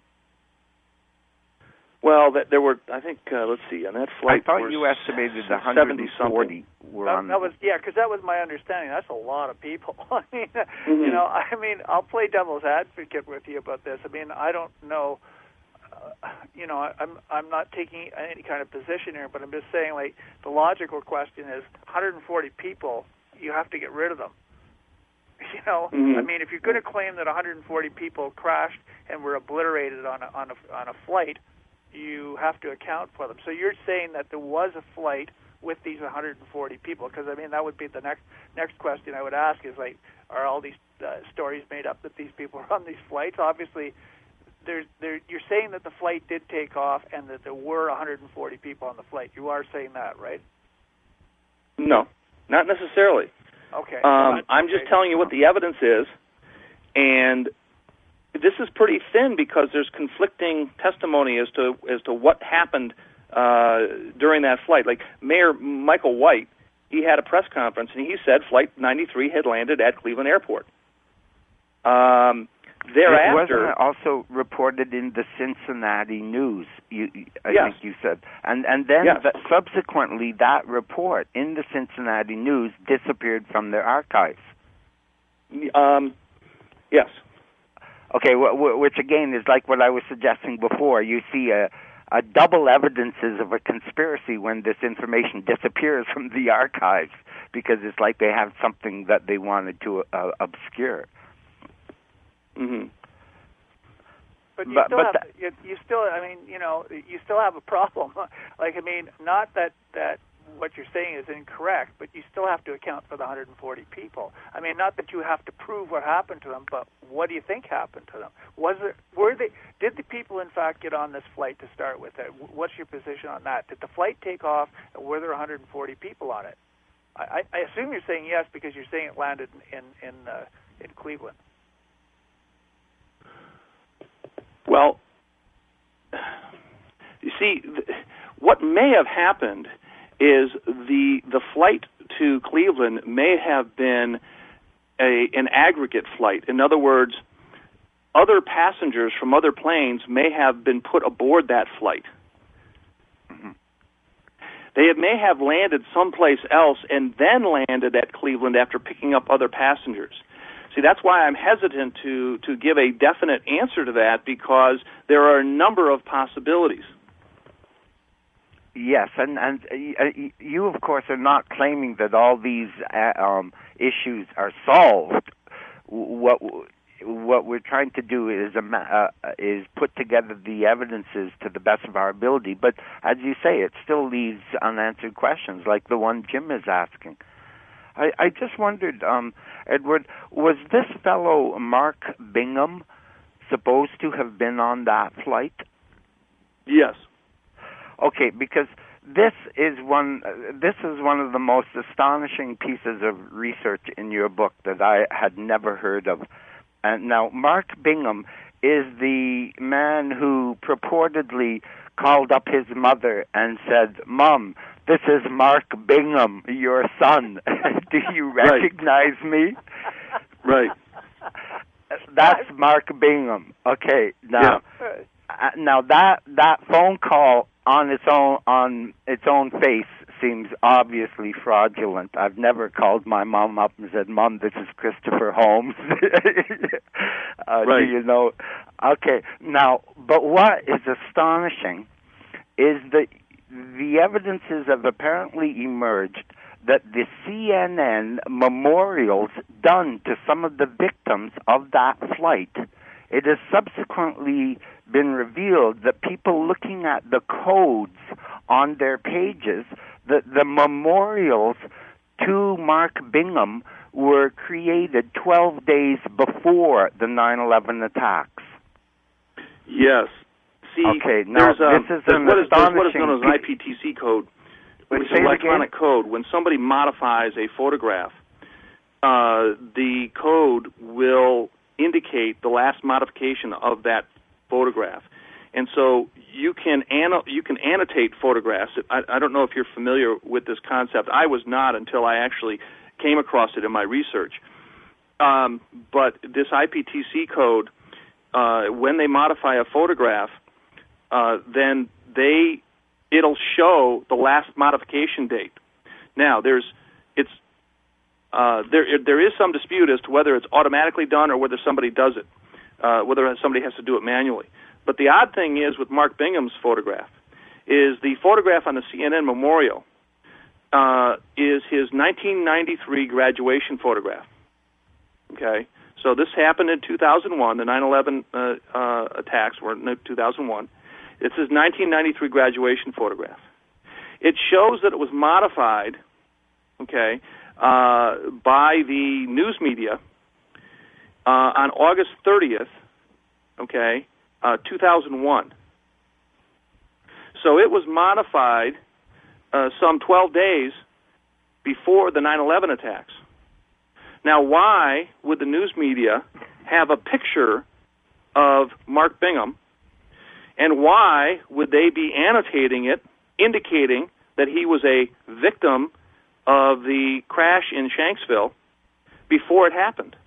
Well, that there were, I think, uh, let's see, on that flight, I thought you estimated one hundred forty were that, on. That was, yeah, because that was my understanding. That's a lot of people. I mean, mm-hmm. you know, I mean, I'll play devil's advocate with you about this. I mean, I don't know. Uh, you know, I'm I'm not taking any kind of position here, but I'm just saying, like, the logical question is one hundred forty people. You have to get rid of them. You know, mm-hmm. I mean, if you're going to claim that one hundred forty people crashed and were obliterated on a on a on a flight, you have to account for them. So you're saying that there was a flight with these one hundred forty people? Because I mean, that would be the next next question I would ask is like, are all these uh, stories made up that these people are on these flights? Obviously, there's there. You're saying that the flight did take off and that there were one hundred forty people on the flight. You are saying that, right? No, not necessarily. Okay. Um, I'm okay. just telling you what the evidence is, and this is pretty thin because there's conflicting testimony as to as to what happened uh, during that flight. Like Mayor Michael White, he had a press conference and he said Flight ninety-three had landed at Cleveland Airport. Um, thereafter, wasn't it also reported in the Cincinnati News? You, I yes. think you said, and and then yes. the, subsequently that report in the Cincinnati News disappeared from their archives. Um, yes. Okay, w- w- which again is like what I was suggesting before. You see a, a double evidences of a conspiracy when this information disappears from the archives because it's like they have something that they wanted to uh, obscure. Mm-hmm. But you but, still but have you, you still I mean you know you still have a problem. Like I mean, not that that what you're saying is incorrect, but you still have to account for the one hundred forty people. I mean, not that you have to prove what happened to them, but what do you think happened to them? Was it were they did the people in fact get on this flight to start with? What's your position on that? Did the flight take off, and were there one hundred forty people on it? I, I assume you're saying yes because you're saying it landed in in uh, in Cleveland. Well, you see, th- what may have happened is the the flight to Cleveland may have been a an aggregate flight. In other words, other passengers from other planes may have been put aboard that flight. Mm-hmm. They may have landed someplace else and then landed at Cleveland after picking up other passengers. See, that's why I'm hesitant to, to give a definite answer to that, because there are a number of possibilities. Yes, and and uh, you, of course, are not claiming that all these uh, um, issues are solved. What what we're trying to do is uh, is put together the evidences to the best of our ability. But as you say, it still leaves unanswered questions, like the one Jim is asking. I, I just wondered, um, Edward, was this fellow Mark Bingham supposed to have been on that flight? Yes. Okay, because this is one. Uh, this is one of the most astonishing pieces of research in your book that I had never heard of. And now, Mark Bingham is the man who purportedly called up his mother and said, "Mom, this is Mark Bingham, your son. Do you recognize right. me?" Right. That's Mark Bingham. Okay, now, yeah. uh, now that that phone call on its own on its own face seems obviously fraudulent. I've never called my mom up and said, "Mom, this is Christopher Holmes." uh, right. Do you know? Okay, now, but what is astonishing is that the evidences have apparently emerged that the C N N memorials done to some of the victims of that flight, it has subsequently been revealed that people looking at the codes on their pages, that the memorials to Mark Bingham were created twelve days before the nine eleven attacks. Yes. See, okay, now there's, um, this is there's an what, is, there's what is astonishing known as an I P T C code, Wait, which is electronic again? code. When somebody modifies a photograph, uh, the code will indicate the last modification of that photograph. And so you can anno- you can annotate photographs. I, I don't know if you're familiar with this concept. I was not until I actually came across it in my research. Um, but this I P T C code, uh, when they modify a photograph, uh, then they it'll show the last modification date. Now, there's it's uh, there there is some dispute as to whether it's automatically done or whether somebody does it, uh, whether somebody has to do it manually. But the odd thing is with Mark Bingham's photograph is the photograph on the C N N memorial uh, is his nineteen ninety-three graduation photograph. Okay, so this happened in two thousand one. The nine eleven uh, uh, attacks were in two thousand one. It's his nineteen ninety-three graduation photograph. It shows that it was modified, okay, uh, by the news media uh, on August thirtieth, okay, uh, two thousand one. So it was modified uh, some twelve days before the nine eleven attacks. Now, why would the news media have a picture of Mark Bingham, and why would they be annotating it, indicating that he was a victim of the crash in Shanksville before it happened?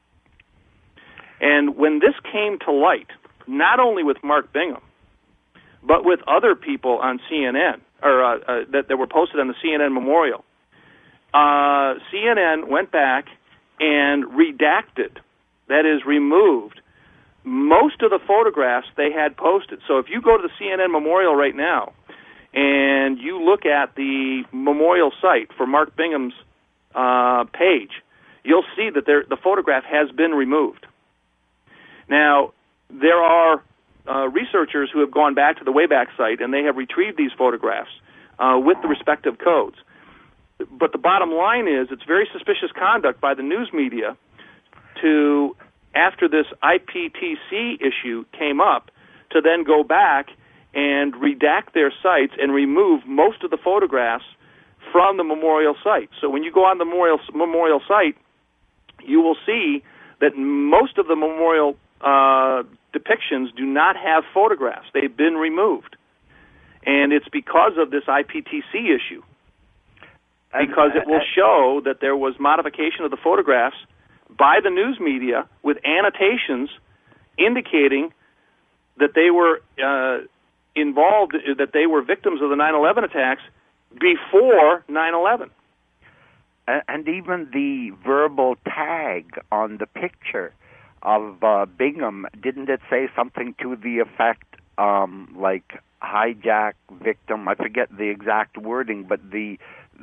And when this came to light, not only with Mark Bingham, but with other people on C N N, or uh, uh, that, that were posted on the C N N memorial, uh, C N N went back and redacted, that is, removed, most of the photographs they had posted. So if you go to the C N N memorial right now and you look at the memorial site for Mark Bingham's uh, page, you'll see that there, the photograph has been removed. Now, there are uh, researchers who have gone back to the Wayback site and they have retrieved these photographs uh, with the respective codes. But the bottom line is it's very suspicious conduct by the news media to, after this I P T C issue came up, to then go back and redact their sites and remove most of the photographs from the memorial site. So when you go on the memorial, memorial site, you will see that most of the memorial uh, depictions do not have photographs. They've been removed. And it's because of this I P T C issue. Because it will show that there was modification of the photographs by the news media with annotations indicating that they were uh, involved, that they were victims of the nine eleven attacks before nine eleven. And even the verbal tag on the picture of uh, Bingham, didn't it say something to the effect um, like hijack victim? I forget the exact wording, but the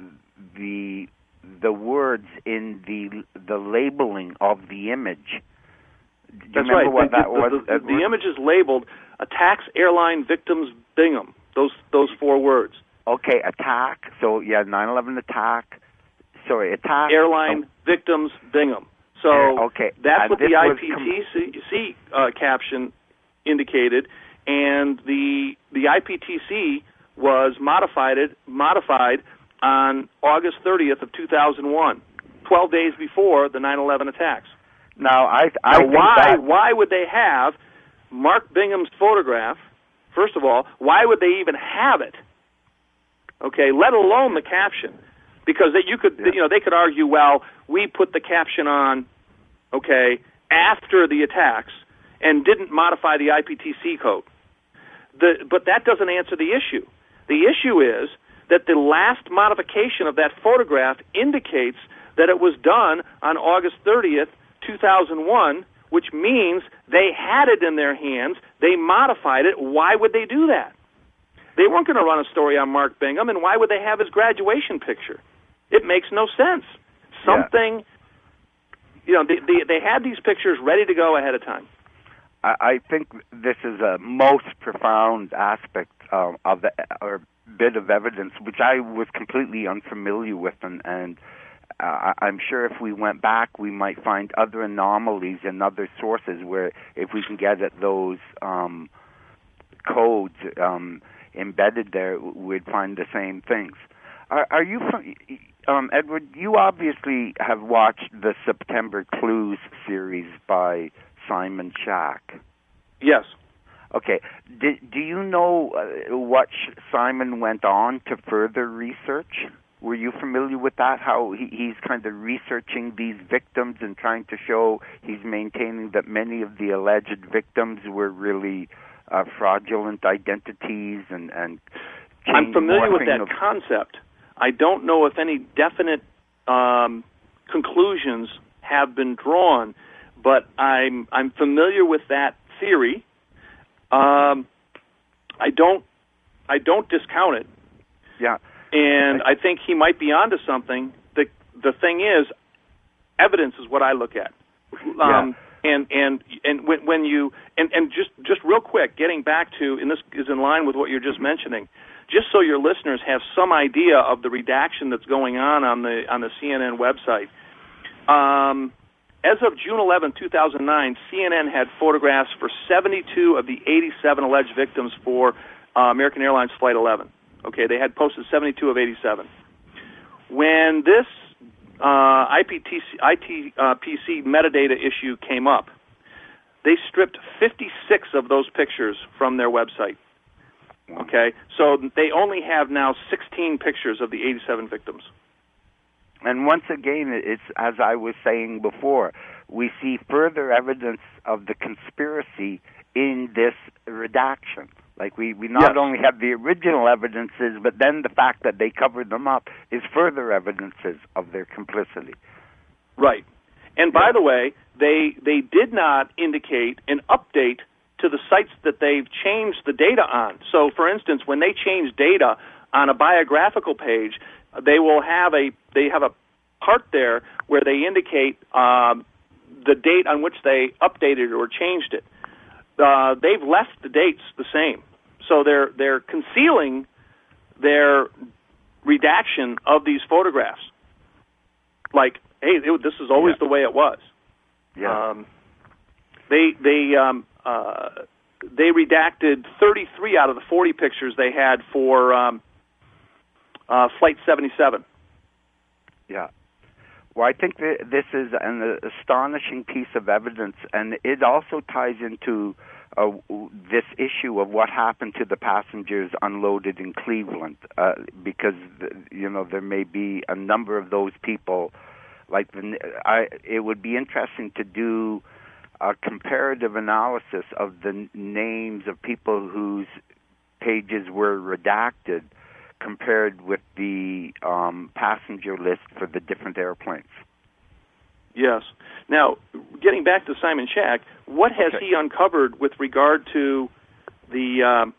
the the words in the the labeling of the image. Do you That's remember right. what the, that the, was? The, the, the image is labeled "Attacks Airline Victims Bingham." Those those four words. Okay, attack. So yeah, nine eleven attack. Sorry, attack. Airline oh. Victims Bingham. So uh, okay. that's uh, what the I P T C com- uh, caption indicated, and the the I P T C was modified modified on August thirtieth of two thousand one, twelve days before the nine eleven attacks. Now, I, I now, think why that... why would they have Mark Bingham's photograph? First of all, why would they even have it? Okay, let alone the caption, because that you could, yeah. you know, they could argue, well, we put the caption on, okay, after the attacks and didn't modify the I P T C code. The, but that doesn't answer the issue. The issue is that the last modification of that photograph indicates that it was done on August thirtieth, two thousand one, which means they had it in their hands, they modified it. Why would they do that? They weren't going to run a story on Mark Bingham, and why would they have his graduation picture? It makes no sense. Something, yeah. you know, they, they, they had these pictures ready to go ahead of time. I, I think this is a most profound aspect um, of the, or bit of evidence, which I was completely unfamiliar with, and, and uh, I'm sure if we went back, we might find other anomalies in other sources where if we can get at those um, codes um, embedded there, we'd find the same things. Are, are you, um, Edward, you obviously have watched the September Clues series by Simon Shack. Yes. Okay. Do, do you know uh, what Simon went on to further research? Were you familiar with that, how he, he's kind of researching these victims and trying to show he's maintaining that many of the alleged victims were really uh, fraudulent identities and, and I'm familiar with that of... concept. I don't know if any definite um, conclusions have been drawn, but I'm I'm familiar with that theory. Um, I don't I don't discount it. Yeah. And I think he might be onto something. The the thing is, evidence is what I look at. Um, yeah. And and and when, when you and, and just just real quick, getting back to, and this is in line with what you're just mentioning, just so your listeners have some idea of the redaction that's going on on the on the C N N website. Um, as of June eleventh, two thousand nine, C N N had photographs for seventy-two of the eighty-seven alleged victims for uh, American Airlines Flight eleven. Okay, they had posted seventy-two of eighty-seven. When this uh, I P T C, I T P C metadata issue came up, they stripped fifty-six of those pictures from their website. Okay, so they only have now sixteen pictures of the eighty-seven victims. And once again, it's as I was saying before, we see further evidence of the conspiracy in this redaction. Like we, we not yes. only have the original evidences, but then the fact that they covered them up is further evidences of their complicity. Right. And yeah. by the way, they they did not indicate an update to the sites that they've changed the data on. So, for instance, when they change data on a biographical page, they will have a they have a part there where they indicate um, the date on which they updated or changed it. Uh, they've left the dates the same, so they're they're concealing their redaction of these photographs. Like, hey, it, this is always yeah. the way it was. Yeah. Um, they they um, uh, they redacted thirty-three out of the forty pictures they had for um, uh, Flight seventy-seven. Yeah. Well, I think that this is an astonishing piece of evidence, and it also ties into uh, this issue of what happened to the passengers unloaded in Cleveland, uh, because you know there may be a number of those people. Like the, I, it would be interesting to do a comparative analysis of the names of people whose pages were redacted compared with the um, passenger list for the different airplanes. Yes. Now, getting back to Simon Shack, what has okay. he uncovered with regard to the um,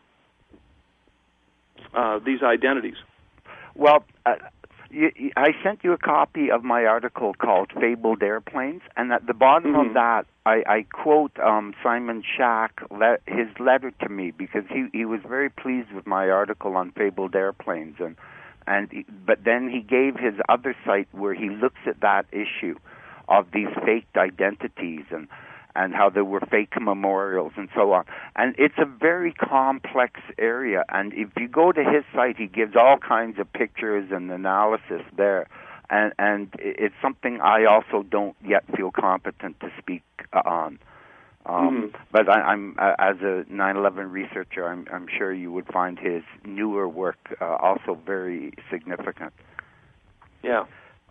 uh, these identities? Well, uh, you, you, I sent you a copy of my article called Fabled Airplanes, and at the bottom mm-hmm. of that, I, I quote um, Simon Shack, le- his letter to me, because he, he was very pleased with my article on Fabled Airplanes. And, and he, but then he gave his other site where he looks at that issue of these faked identities. And, and how there were fake memorials and so on. And it's a very complex area. And if you go to his site, he gives all kinds of pictures and analysis there. And, and it's something I also don't yet feel competent to speak on. Um, mm-hmm. But I, I'm, uh, as a nine eleven researcher, I'm, I'm sure you would find his newer work uh, also very significant. Yeah.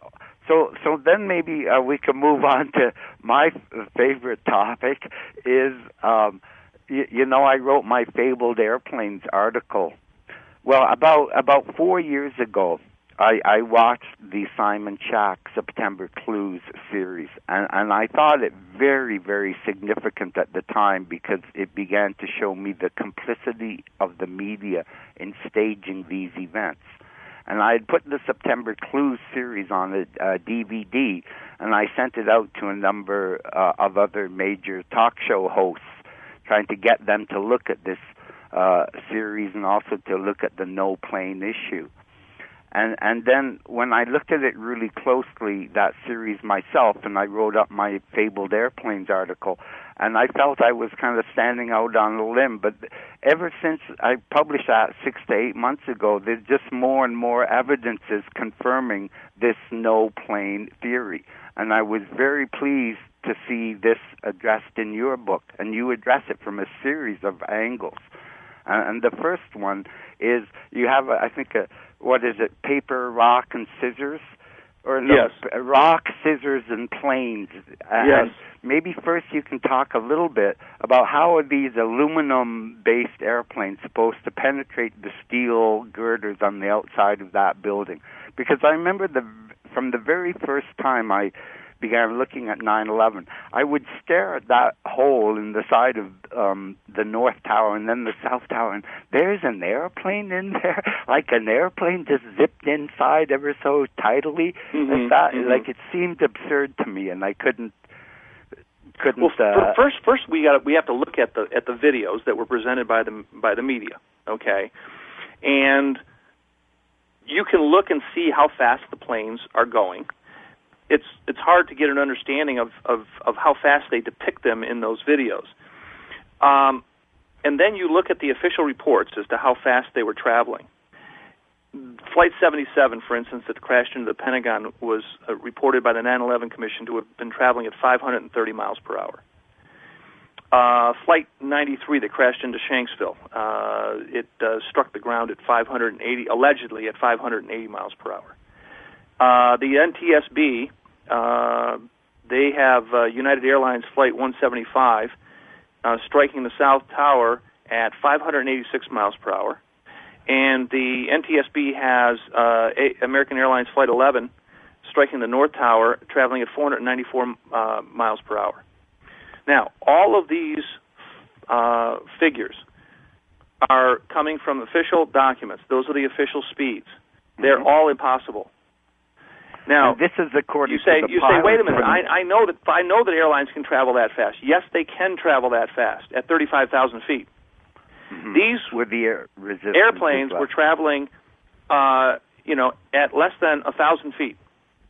So, so then maybe uh, we can move on to my f- favorite topic. Is um, y- you know I wrote my Fabled Airplanes article. Well, about about four years ago, I, I watched the Simon Schack September Clues series, and, and I thought it very, very significant at the time because it began to show me the complicity of the media in staging these events. And I had put the September Clues series on a uh, D V D, and I sent it out to a number uh, of other major talk show hosts, trying to get them to look at this uh, series and also to look at the no plane issue. And and then when I looked at it really closely, that series myself, and I wrote up my Fabled Airplanes article, and I felt I was kind of standing out on a limb. But ever since I published that six to eight months ago, there's just more and more evidences confirming this no-plane theory. And I was very pleased to see this addressed in your book, and you address it from a series of angles. Uh, and the first one is you have, a, I think, a what is it, paper, rock, and scissors? Or no, yes. rock, scissors, and planes. And yes. Maybe first you can talk a little bit about how are these aluminum-based airplanes supposed to penetrate the steel girders on the outside of that building? Because I remember the from the very first time I began looking at nine eleven, I would stare at that hole in the side of um, the North Tower and then the South Tower, and there's an airplane in there, like an airplane just zipped inside ever so tidily. Mm-hmm, like that, mm-hmm. like it seemed absurd to me, and I couldn't couldn't. Well, uh, first, first we got we have to look at the at the videos that were presented by the by the media, okay, and you can look and see how fast the planes are going. It's it's hard to get an understanding of, of, of how fast they depict them in those videos. Um, and then you look at the official reports as to how fast they were traveling. Flight seventy-seven, for instance, that crashed into the Pentagon was uh, reported by the nine eleven Commission to have been traveling at five hundred thirty miles per hour. Uh, Flight ninety-three that crashed into Shanksville, uh, it uh, struck the ground at five hundred eighty, allegedly at five hundred eighty miles per hour. Uh, the N T S B, uh, they have uh, United Airlines Flight one seventy-five uh, striking the South Tower at five hundred eighty-six miles per hour. And the N T S B has uh, a- American Airlines Flight eleven striking the North Tower, traveling at four hundred ninety-four uh, miles per hour. Now, all of these uh, figures are coming from official documents. Those are the official speeds. They're mm-hmm. all impossible. Now, and this is according you say to the you say, wait a minute. I, I know that I know that airlines can travel that fast. Yes, they can travel that fast at thirty-five thousand feet. Mm-hmm. These with the air airplanes were traveling, uh, you know, at less than a thousand feet,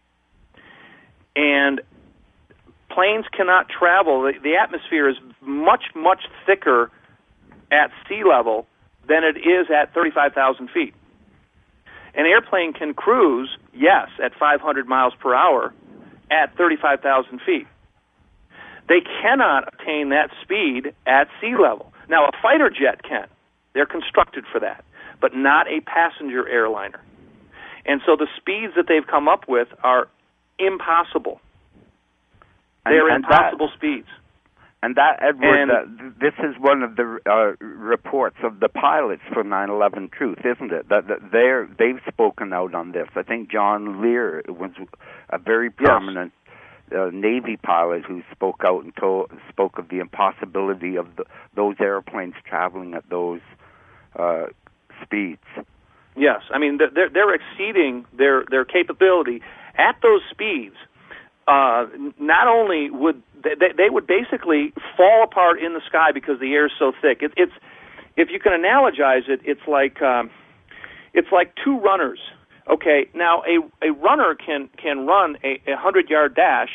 and planes cannot travel. The, the atmosphere is much much thicker at sea level than it is at thirty-five thousand feet. An airplane can cruise, yes, at five hundred miles per hour at thirty-five thousand feet. They cannot attain that speed at sea level. Now, a fighter jet can. They're constructed for that, but not a passenger airliner. And so the speeds that they've come up with are impossible. They're and, and impossible that, speeds. And that, Edward, and, uh, this is one of the uh, reports of the pilots for nine eleven Truth, isn't it? That, that they're, they've spoken out on this. I think John Lear was a very prominent uh, Navy pilot who spoke out and told, spoke of the impossibility of the, those airplanes traveling at those uh, speeds. Yes, I mean they're they're exceeding their their capability at those speeds. Uh, not only would they, they would basically fall apart in the sky because the air is so thick. It, it's if you can analogize it, it's like um, it's like two runners. Okay, now a a runner can can run a, a hundred yard dash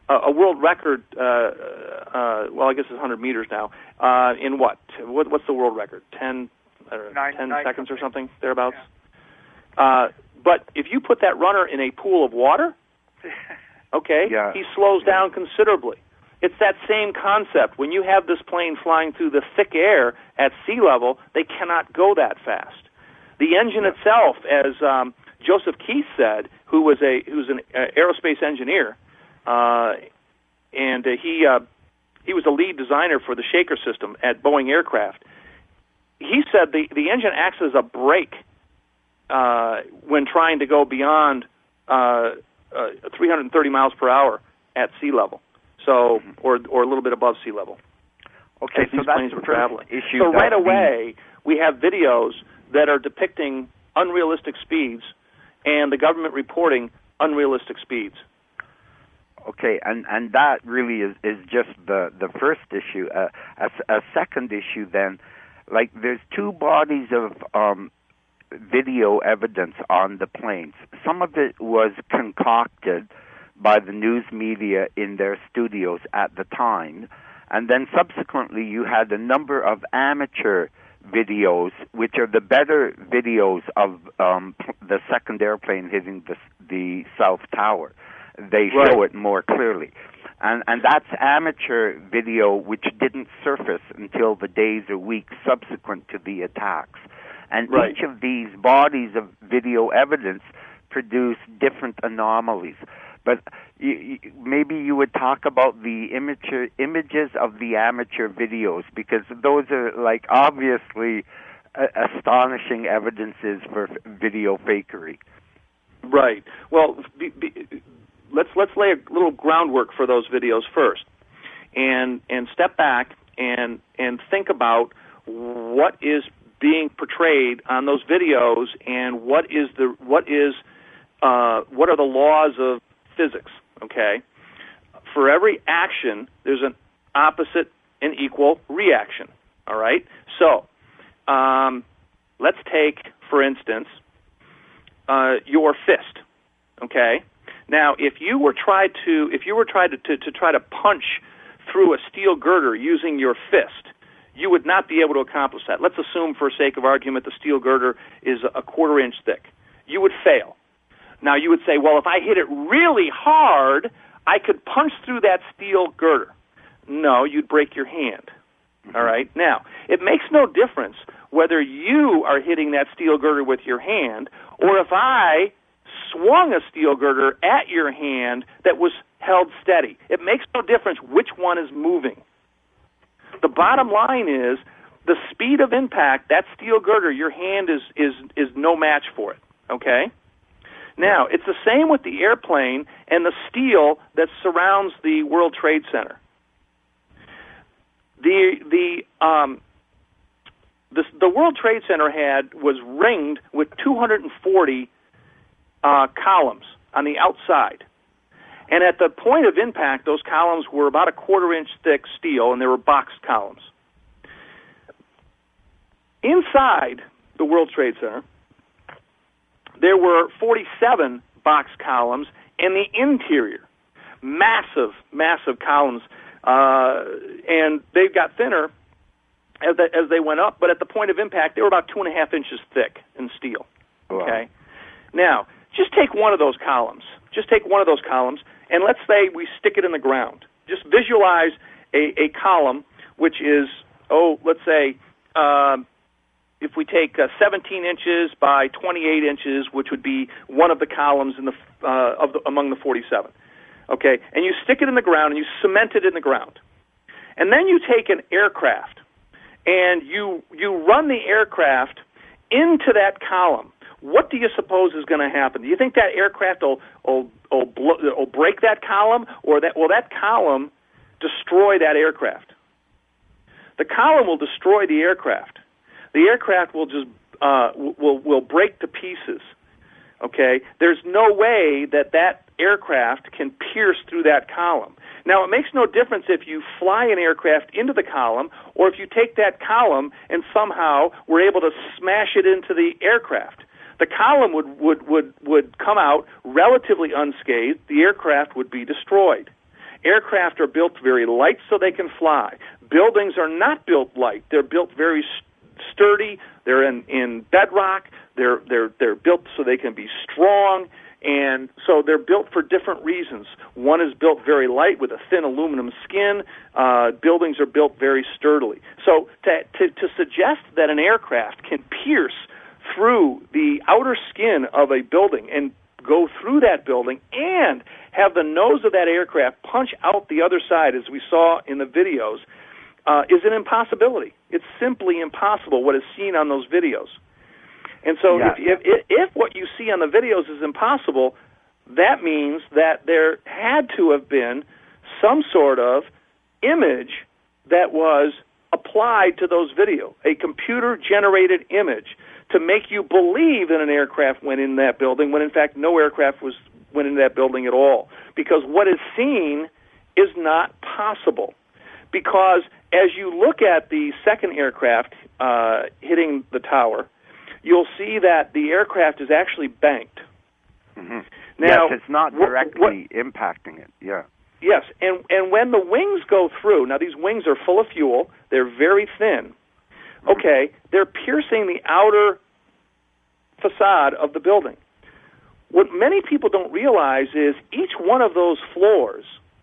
a, a world record. Uh, uh, well, I guess it's one hundred meters now. Uh, in what? what? What's the world record? Ten, uh, nine, ten nine seconds something. or something thereabouts. Yeah. Uh, but if you put that runner in a pool of water, okay, yeah. he slows down considerably. It's that same concept. When you have this plane flying through the thick air at sea level, they cannot go that fast. The engine yeah. itself, as um, Joseph Keith said, who was a who's an uh, aerospace engineer, uh, and uh, he uh, he was a lead designer for the Shaker system at Boeing Aircraft. He said the the engine acts as a brake uh, when trying to go beyond uh, uh, three hundred thirty miles per hour at sea level, so or or a little bit above sea level. Okay, as so these that's planes the were first traveling. issue. So right that away, we have videos that are depicting unrealistic speeds, and the government reporting unrealistic speeds. Okay, and, and that really is, is just the, the first issue. Uh, a, a second issue then, like there's two bodies of um, video evidence on the planes. Some of it was concocted by the news media in their studios at the time, and then subsequently you had a number of amateur videos, which are the better videos of um, the second airplane hitting the, the South Tower. They right. show it more clearly. And and that's amateur video which didn't surface until the days or weeks subsequent to the attacks. And right. each of these bodies of video evidence produce different anomalies. But you, you, maybe you would talk about the image, images of the amateur videos, because those are like obviously uh, astonishing evidences for video fakery. Right. Well, be, be, let's let's lay a little groundwork for those videos first, and and step back and and think about what is being portrayed on those videos, and what is the what is uh, what are the laws of physics. Okay, for every action, there's an opposite and equal reaction. All right. So, um, let's take, for instance, uh, your fist. Okay. Now, if you were tried to, if you were tried to, to, to try to punch through a steel girder using your fist, you would not be able to accomplish that. Let's assume, for sake of argument, the steel girder is a quarter inch thick. You would fail. Now, you would say, well, if I hit it really hard, I could punch through that steel girder. No, you'd break your hand. All right? Now, it makes no difference whether you are hitting that steel girder with your hand or if I swung a steel girder at your hand that was held steady. It makes no difference which one is moving. The bottom line is the speed of impact, that steel girder, your hand is, is, is no match for it. Okay? Now, it's the same with the airplane and the steel that surrounds the World Trade Center. The the um, the, the World Trade Center had was ringed with two hundred forty uh, columns on the outside, and at the point of impact, those columns were about a quarter inch thick steel, and they were boxed columns. Inside the World Trade Center, there were forty-seven box columns in the interior. Massive, massive columns. Uh, and they got thinner as they, as they went up, but at the point of impact, they were about two and a half inches thick in steel. Okay? Wow. Now, just take one of those columns. Just take one of those columns, and let's say we stick it in the ground. Just visualize a, a column which is, oh, let's say, uh, if we take uh, seventeen inches by twenty-eight inches, which would be one of the columns in the uh, of the, among the forty-seven, okay, and you stick it in the ground and you cement it in the ground, and then you take an aircraft and you you run the aircraft into that column. What do you suppose is going to happen? Do you think that aircraft will will will, blow, will break that column, or that will that column destroy that aircraft? The column will destroy the aircraft. The aircraft will just uh, will will break to pieces. Okay, there's no way that that aircraft can pierce through that column. Now, it makes no difference if you fly an aircraft into the column or if you take that column and somehow were able to smash it into the aircraft. The column would would would would come out relatively unscathed. The aircraft would be destroyed. Aircraft are built very light so they can fly. Buildings are not built light. They're built very sturdy. They're in, in bedrock. They're, they're, they're built so they can be strong. And so they're built for different reasons. One is built very light with a thin aluminum skin. Uh, buildings are built very sturdily. So to, to, to suggest that an aircraft can pierce through the outer skin of a building and go through that building and have the nose of that aircraft punch out the other side, as we saw in the videos, uh, is an impossibility. It's simply impossible what is seen on those videos. And so yeah. if, if, if what you see on the videos is impossible, that means that there had to have been some sort of image that was applied to those videos, a computer-generated image, to make you believe that an aircraft went in that building when, in fact, no aircraft was went into that building at all. Because what is seen is not possible. Because as you look at the second aircraft uh, hitting the tower, you'll see that the aircraft is actually banked. Mm-hmm. Now, yes, it's not directly what, impacting it, yeah. Yes, and, and when the wings go through, now these wings are full of fuel, they're very thin, okay, they're piercing the outer facade of the building. What many people don't realize is each one of those floors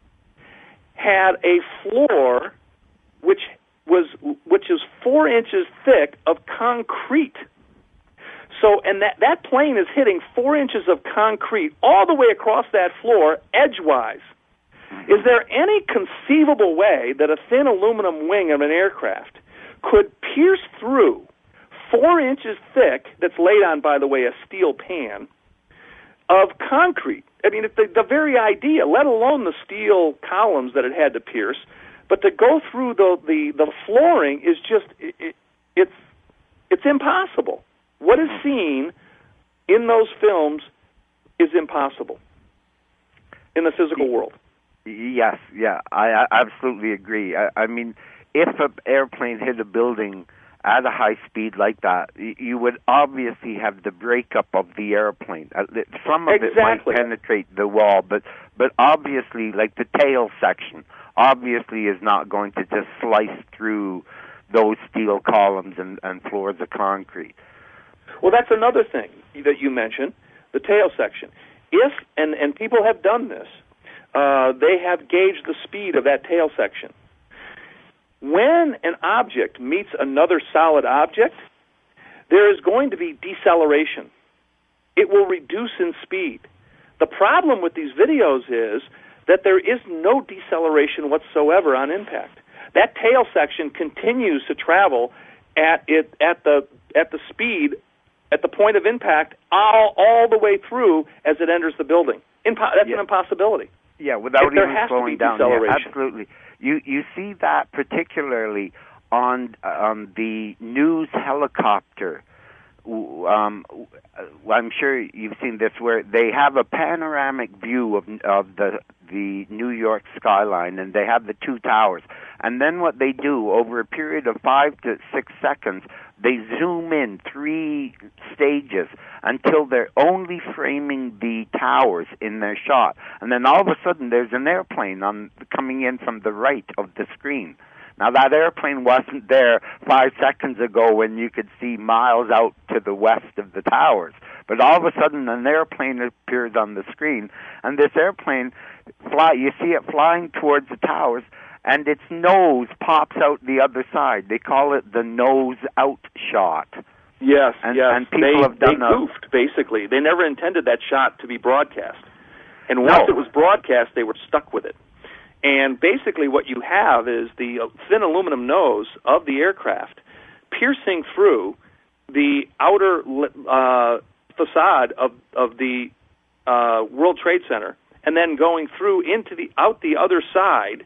had a floor which was which is four inches thick of concrete. So, and that, that plane is hitting four inches of concrete all the way across that floor, edgewise. Is there any conceivable way that a thin aluminum wing of an aircraft could pierce through four inches thick, that's laid on, by the way, a steel pan, of concrete? I mean, the, the very idea, let alone the steel columns that it had to pierce, but to go through the, the, the flooring is just, it, it, it's, it's impossible. What is seen in those films is impossible in the physical world. Yes, yeah, I, I absolutely agree. I, I mean, if an airplane hit a building at a high speed like that, you would obviously have the breakup of the airplane. Some of exactly. it might penetrate the wall, but but obviously, like the tail section, obviously is not going to just slice through those steel columns and, and floors of concrete. Well, that's another thing that you mentioned, the tail section. If, and, and people have done this, uh, they have gauged the speed of that tail section. When an object meets another solid object, there is going to be deceleration. It will reduce in speed. The problem with these videos is that there is no deceleration whatsoever on impact. That tail section continues to travel at it at the at the speed at the point of impact all all the way through as it enters the building. Impo- that's yeah. an impossibility. Yeah, without there even has slowing to be down. Yeah, deceleration. absolutely. You you see that particularly on um, the news helicopter. Um, I'm sure you've seen this, where they have a panoramic view of of the the New York skyline, and they have the two towers. And then what they do, over a period of five to six seconds, they zoom in three stages until they're only framing the towers in their shot. And then all of a sudden, there's an airplane on coming in from the right of the screen. Now, that airplane wasn't there five seconds ago when you could see miles out to the west of the towers. But all of a sudden, an airplane appears on the screen, and this airplane, fly, you see it flying towards the towers, and its nose pops out the other side. They call it the nose-out shot. Yes, and, yes. And people they, have done they goofed, a, basically. They never intended that shot to be broadcast. And once no. it was broadcast, they were stuck with it. And basically what you have is the thin aluminum nose of the aircraft piercing through the outer uh, facade of, of the uh, World Trade Center and then going through into the out the other side,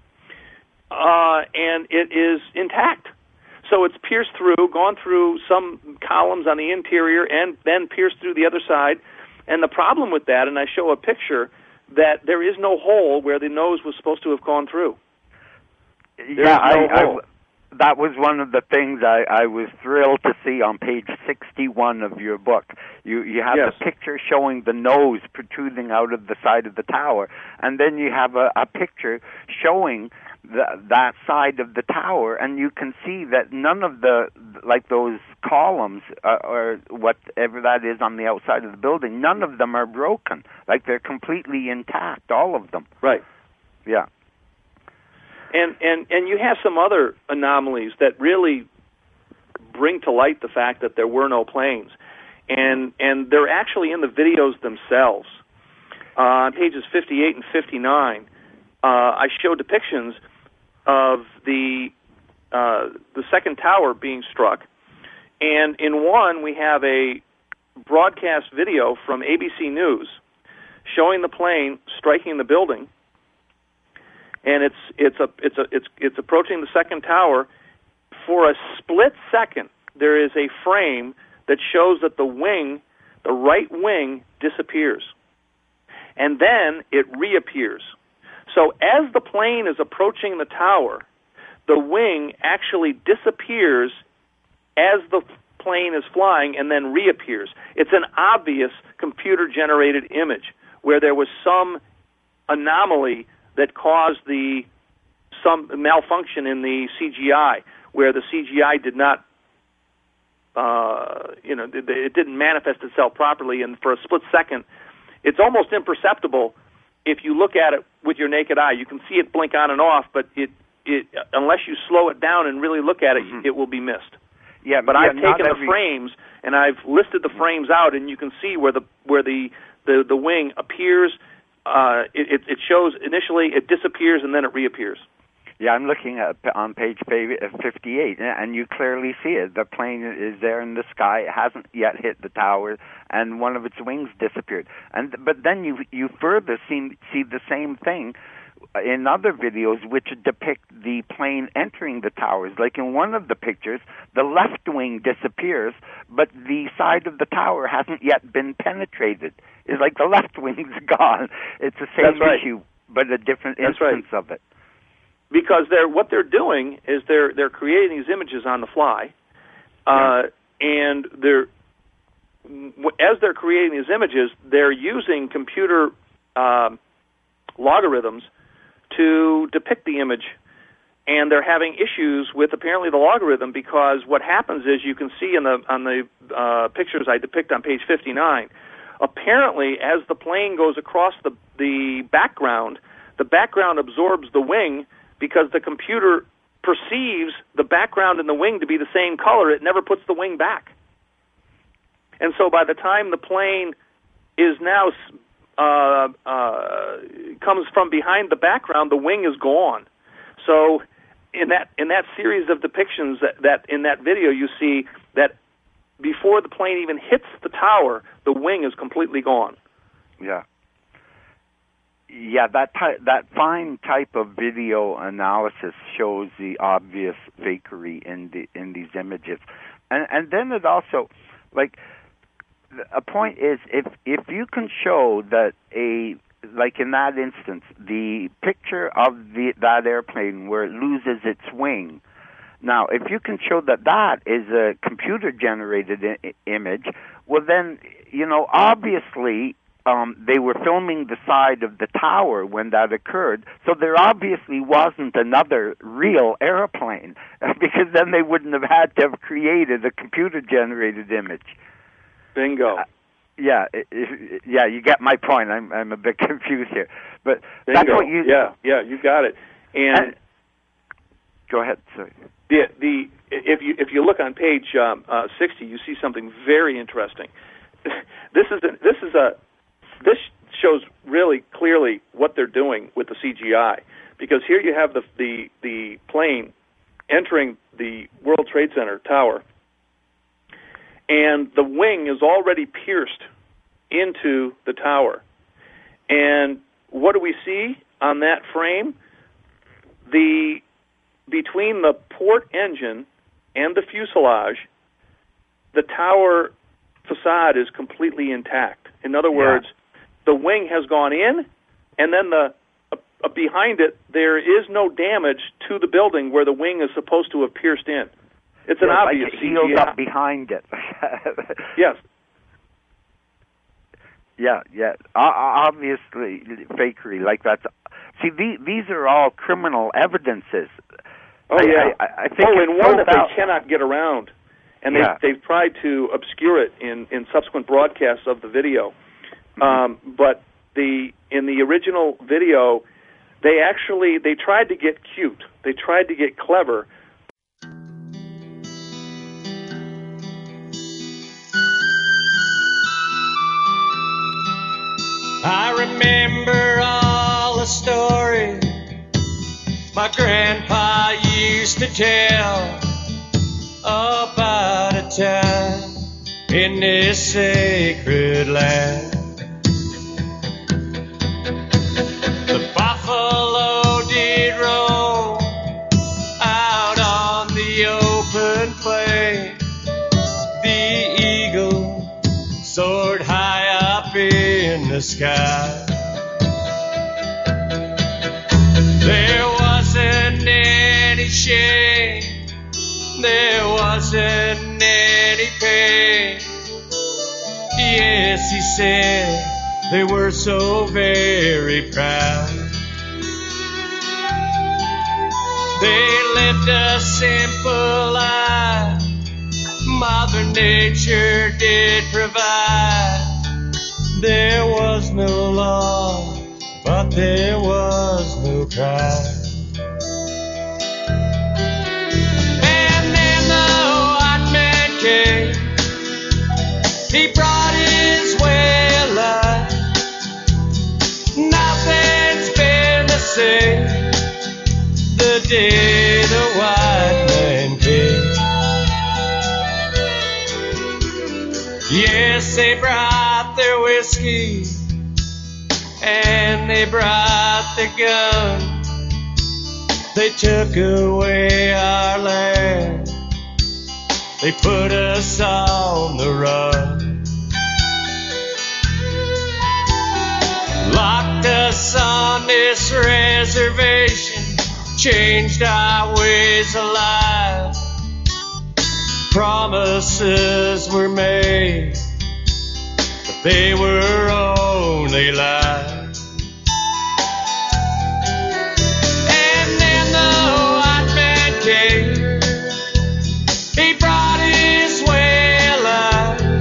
uh, and it is intact. So it's pierced through, gone through some columns on the interior, and then pierced through the other side. And the problem with that, and I show a picture, that there is no hole where the nose was supposed to have gone through. There yeah, is no I, hole. I, that was one of the things I, I was thrilled to see on page sixty-one of your book. You you have yes. the picture showing the nose protruding out of the side of the tower, and then you have a, a picture showing the, that side of the tower, and you can see that none of the, like those columns uh, or whatever that is on the outside of the building, none of them are broken. Like they're completely intact, all of them. Right. Yeah. And, and and you have some other anomalies that really bring to light the fact that there were no planes. And and they're actually in the videos themselves. Uh, on pages fifty-eight and fifty-nine, uh, I show depictions of the uh, the second tower being struck. And in one, we have a broadcast video from A B C News showing the plane striking the building. And it's it's a it's a it's it's approaching the second tower. For a split second, there is a frame that shows that the wing, the right wing, disappears, and then it reappears. So as the plane is approaching the tower, the wing actually disappears as the plane is flying and then reappears. It's an obvious computer-generated image where there was some anomaly that caused the some malfunction in the C G I, where the C G I did not, uh, you know, it didn't manifest itself properly, and for a split second, it's almost imperceptible if you look at it with your naked eye. You can see it blink on and off, but it, it unless you slow it down and really look at it, mm-hmm. it will be missed. Yeah, but yeah, I've taken every... the frames and I've listed the frames out, and you can see where the where the the, the wing appears. Uh, it, it shows initially it disappears and then it reappears. Yeah, I'm looking at on page fifty-eight, and you clearly see it. The plane is there in the sky; it hasn't yet hit the tower, and one of its wings disappeared. And but then you you further see see the same thing in other videos which depict the plane entering the towers. Like in one of the pictures, the left wing disappears, but the side of the tower hasn't yet been penetrated. It's like the left wing's gone. It's the same right. issue, but a different That's instance right. of it. Because they're what they're doing is they're they're creating these images on the fly, uh, yeah. and they're as they're creating these images, they're using computer um, logarithms to depict the image, and they're having issues with apparently the logarithm, because what happens is, you can see in the on the uh, pictures I depict on page fifty-nine, apparently as the plane goes across the the background, the background absorbs the wing, because the computer perceives the background and the wing to be the same color. It never puts the wing back. And so by the time the plane is now uh, uh, comes from behind the background, the wing is gone. So in that in that series of depictions that, that in that video, you see that before the plane even hits the tower, the wing is completely gone. Yeah. Yeah, that ty- that fine type of video analysis shows the obvious fakery in the in these images, and and then it also, like, a point is, if if you can show that a like in that instance, the picture of the that airplane where it loses its wing. Now, if you can show that that is a computer-generated I- image, well then, you know, obviously. Um, they were filming the side of the tower when that occurred, so there obviously wasn't another real airplane, because then they wouldn't have had to have created a computer-generated image. Bingo. Uh, yeah, it, it, yeah, you get my point. I'm I'm a bit confused here, but Bingo. that's what you. Yeah, yeah, you got it. And, and go ahead. Sorry. The the if you if you look on page um, uh, sixty, you see something very interesting. This is a, this is a This shows really clearly what they're doing with the C G I, because here you have the the, the plane entering the World Trade Center tower, and the wing is already pierced into the tower. And what do we see on that frame? The between the port engine and the fuselage, the tower facade is completely intact. In other words, yeah. the wing has gone in, and then the uh, behind it, there is no damage to the building where the wing is supposed to have pierced in. It's an yeah, obvious like C G I. healed up behind it. Yes. Yeah, yeah. O- obviously, fakery like that. See, the, these are all criminal evidences. Oh I, yeah. I, I think oh, it's and one so that val- they cannot get around, and Yeah. they they've tried to obscure it in, in subsequent broadcasts of the video. Mm-hmm. Um, but the in the original video, they actually they tried to get cute. They tried to get clever. I remember all the stories my grandpa used to tell about a time in this sacred land. The buffalo did roam out on the open plain. The eagle soared high up in the sky. There wasn't any shame, there wasn't any pain. Yes, he said they were so very proud. They lived a simple life, Mother Nature did provide. There was no law, but there was no crime. And then the white man came, he brought his way of life. Nothing's been the same the day the white man came. Yes, they brought their whiskey and they brought their gun. They took away our land, they put us on the run. Locked us on this reservation, changed our ways of life. Promises were made, but they were only lies. And then the white man came, he brought his way of life.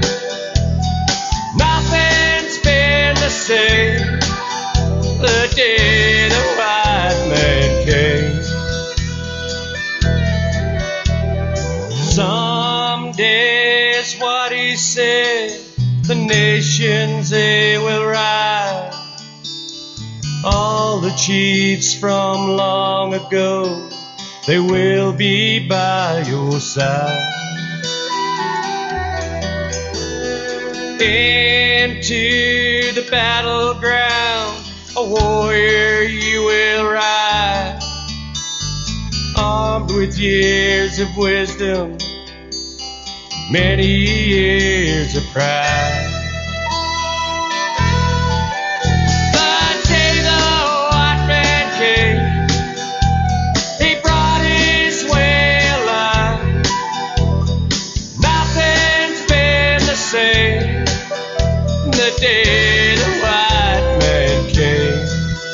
Nothing's been the same the day the white man came. Someday is what he said, the nations they will rise. All the chiefs from long ago, they will be by your side. Into the battleground, a warrior you will ride, armed with years of wisdom, many years of pride. The day the white man came, he brought his way of life. Nothing's been the same the day the white man came.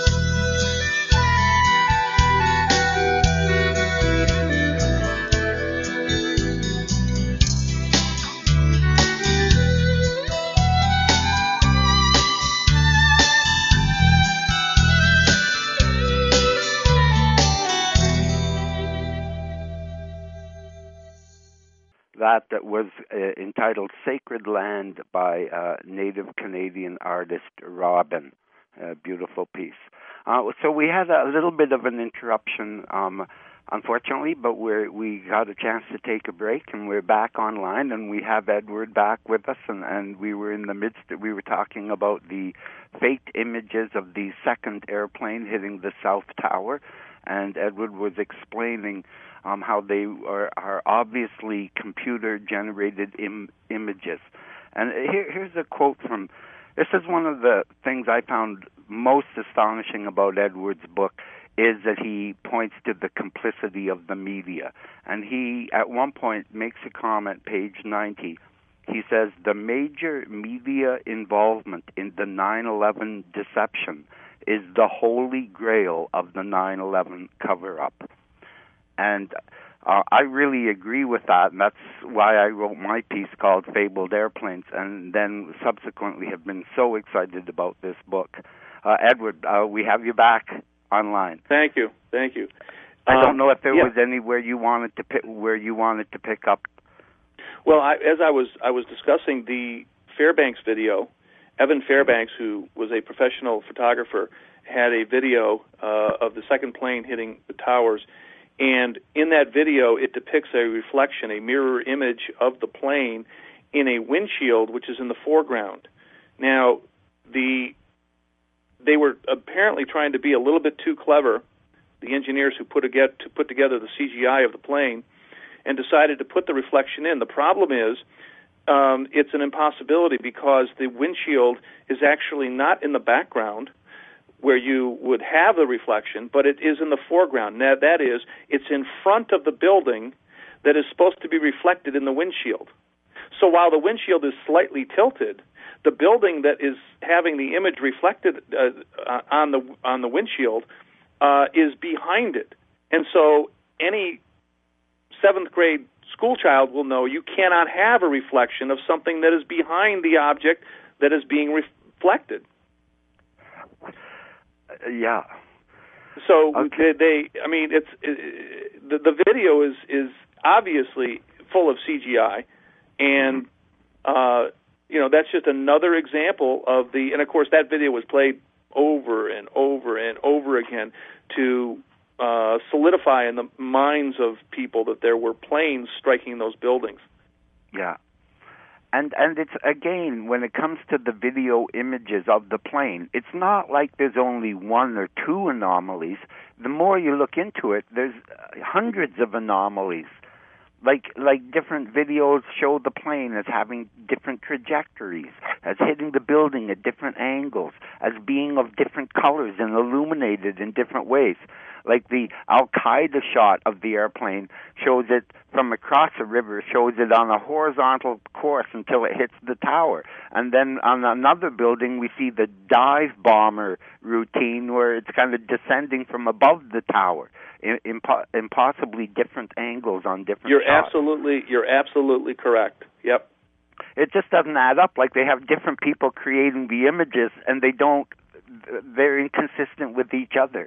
That that was uh, entitled Sacred Land by uh, Native Canadian artist Robin. A beautiful piece. Uh, so we had a little bit of an interruption, um, unfortunately, but we we got a chance to take a break, and we're back online, and we have Edward back with us, and, and we were in the midst, we were talking about the faked images of the second airplane hitting the South Tower, and Edward was explaining Um, how they are, are obviously computer-generated Im- images. And here, here's a quote from This is one of the things I found most astonishing about Edward's book, is that he points to the complicity of the media. And he, at one point, makes a comment, page ninety. He says, the major media involvement in the nine eleven deception is the holy grail of the nine eleven cover-up. And uh, I really agree with that, and that's why I wrote my piece called Fabled Airplanes, and then subsequently have been so excited about this book. Uh, Edward, uh, we have you back online. Thank you, thank you. I um, don't know if there yeah. was anywhere you wanted to pick, where you wanted to pick up. Well, I, as I was I was discussing the Fairbanks video, Evan Fairbanks, who was a professional photographer, had a video uh, of the second plane hitting the towers, and in that video it depicts a reflection, a mirror image of the plane in a windshield, which is in the foreground. Now, the they were apparently trying to be a little bit too clever, the engineers who put, together, to put together the C G I of the plane, and decided to put the reflection in. The problem is um, it's an impossibility because the windshield is actually not in the background where you would have the reflection, but it is in the foreground. Now, that is, it's in front of the building that is supposed to be reflected in the windshield. So while the windshield is slightly tilted, the building that is having the image reflected uh, on the on the windshield uh, is behind it. And so any seventh grade school child will know you cannot have a reflection of something that is behind the object that is being reflected. Uh, yeah. So okay. they, they, I mean, it's it, the the video is is obviously full of C G I, and uh, you know that's just another example of the. And of course, that video was played over and over and over again to uh, solidify in the minds of people that there were planes striking those buildings. Yeah. And and it's, again, when it comes to the video images of the plane, it's not like there's only one or two anomalies. The more you look into it, there's hundreds of anomalies. Like like different videos show the plane as having different trajectories, as hitting the building at different angles, as being of different colors and illuminated in different ways. Like the Al-Qaeda shot of the airplane shows it from across a river, shows it on a horizontal course until it hits the tower. And then on another building, we see the dive bomber routine where it's kind of descending from above the tower in, in, in possibly different angles on different You're shots. absolutely, you're absolutely correct. Yep. It just doesn't add up. Like they have different people creating the images, and they don't, they're inconsistent with each other.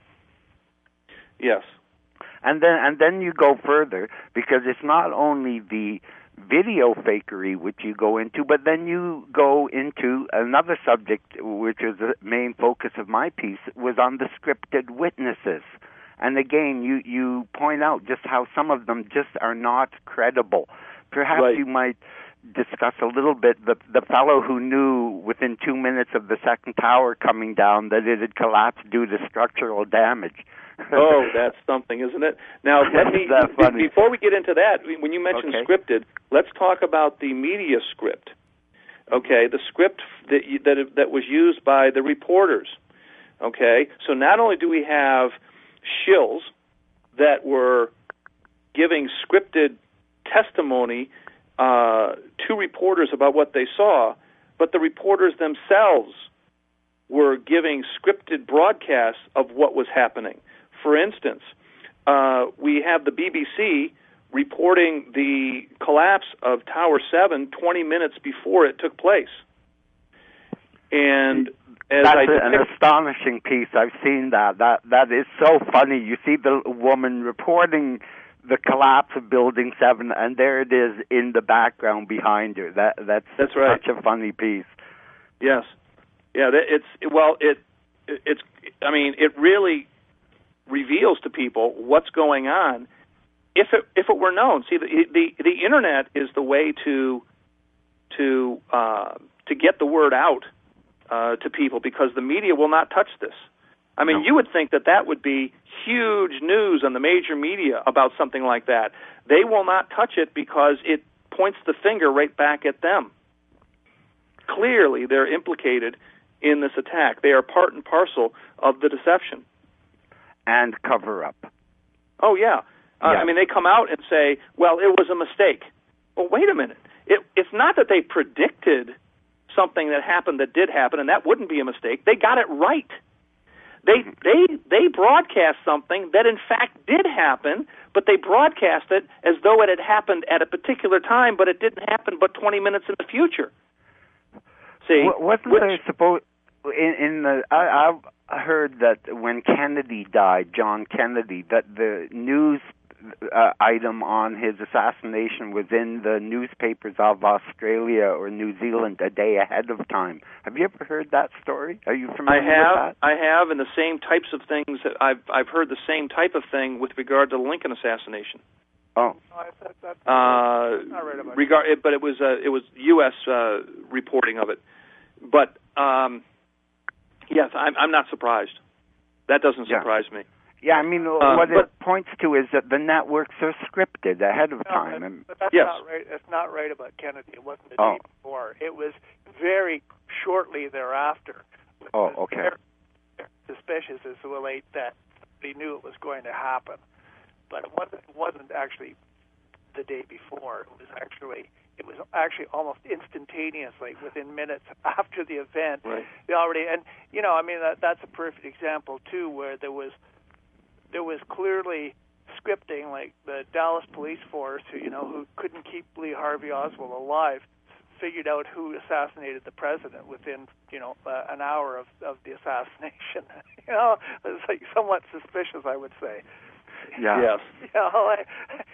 Yes. And then and then you go further, because it's not only the video fakery which you go into, but then you go into another subject, which is the main focus of my piece, was on the scripted witnesses. And again, you, you point out just how some of them just are not credible. Perhaps right. you might discuss a little bit the the fellow who knew within two minutes of the second tower coming down that it had collapsed due to structural damage. Oh, that's something, isn't it? Now, let me funny? before we get into that, when you mentioned okay. scripted, let's talk about the media script. Okay, the script that that that was used by the reporters. Okay, so not only do we have shills that were giving scripted testimony uh, to reporters about what they saw, but the reporters themselves were giving scripted broadcasts of what was happening. For instance, uh, we have the B B C reporting the collapse of Tower seven twenty minutes before it took place. And as That's I a, an depict- astonishing piece. I've seen that. That That is so funny. You see the woman reporting the collapse of Building seven, and there it is in the background behind her. That That's, That's right. such a funny piece. Yes. Yeah, it's, well, it, it's, I mean, it really reveals to people what's going on if it if it were known. See, the the, the internet is the way to to uh, to get the word out uh, to people, because the media will not touch this. I mean, no. you would think that that would be huge news on the major media about something like that. They will not touch it because it points the finger right back at them. clearly they're implicated in this attack. They are part and parcel of the deception. And cover-up. Oh, yeah. Uh, yeah. I mean, they come out and say, well, it was a mistake. Well, wait a minute. It, it's not that they predicted something that happened that did happen, and that wouldn't be a mistake. They got it right. They they they broadcast something that in fact did happen, but they broadcast it as though it had happened at a particular time, but it didn't happen but twenty minutes in the future. See, w- wasn't which, there supposed in, in the I, I heard that when Kennedy died, John Kennedy, that the news uh, item on his assassination was in the newspapers of Australia or New Zealand a day ahead of time. Have you ever heard that story? Are you familiar I have, with that? I have, and the same types of things. That I've I've heard the same type of thing with regard to the Lincoln assassination. Oh, I thought that's uh, not right about regard, it, but it was uh, it was U S uh, reporting of it. But um, yes, I'm I'm not surprised. That doesn't Yeah. surprise me. yeah. I mean, Uh, what but- it points to is that the networks are scripted ahead of No, time. but, And but that's Yes. not right. That's not right about Kennedy. It wasn't the Oh. day before. It was very shortly thereafter. Oh, It was okay. very suspicious as to relate that they knew it was going to happen, but it wasn't. It wasn't actually the day before. It was actually. It was actually almost instantaneously, within minutes after the event. Right. They already, and you know, I mean, that, that's a perfect example too, where there was there was clearly scripting, like the Dallas police force, who you know, who couldn't keep Lee Harvey Oswald alive, figured out who assassinated the president within you know uh, an hour of of the assassination. you know, it's like somewhat suspicious, I would say. yeah. Yes. You know, I,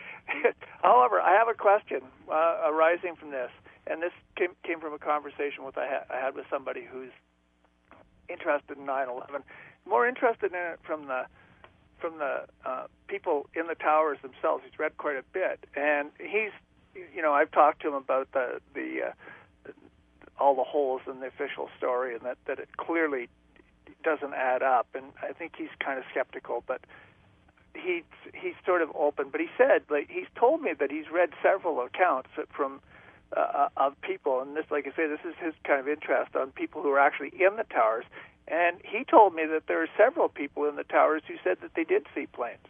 however, I have a question uh, arising from this, and this came, came from a conversation with I, ha- I had with somebody who's interested in nine eleven, more interested in it from the from the uh, people in the towers themselves. He's read quite a bit, and he's, you know, I've talked to him about the the uh, all the holes in the official story, and that that it clearly doesn't add up, and I think he's kind of skeptical, but. He's he's sort of open, but he said, like, he's told me that he's read several accounts from uh, of people, and this, like I say, this is his kind of interest on people who are actually in the towers. And he told me that there are several people in the towers who said that they did see planes.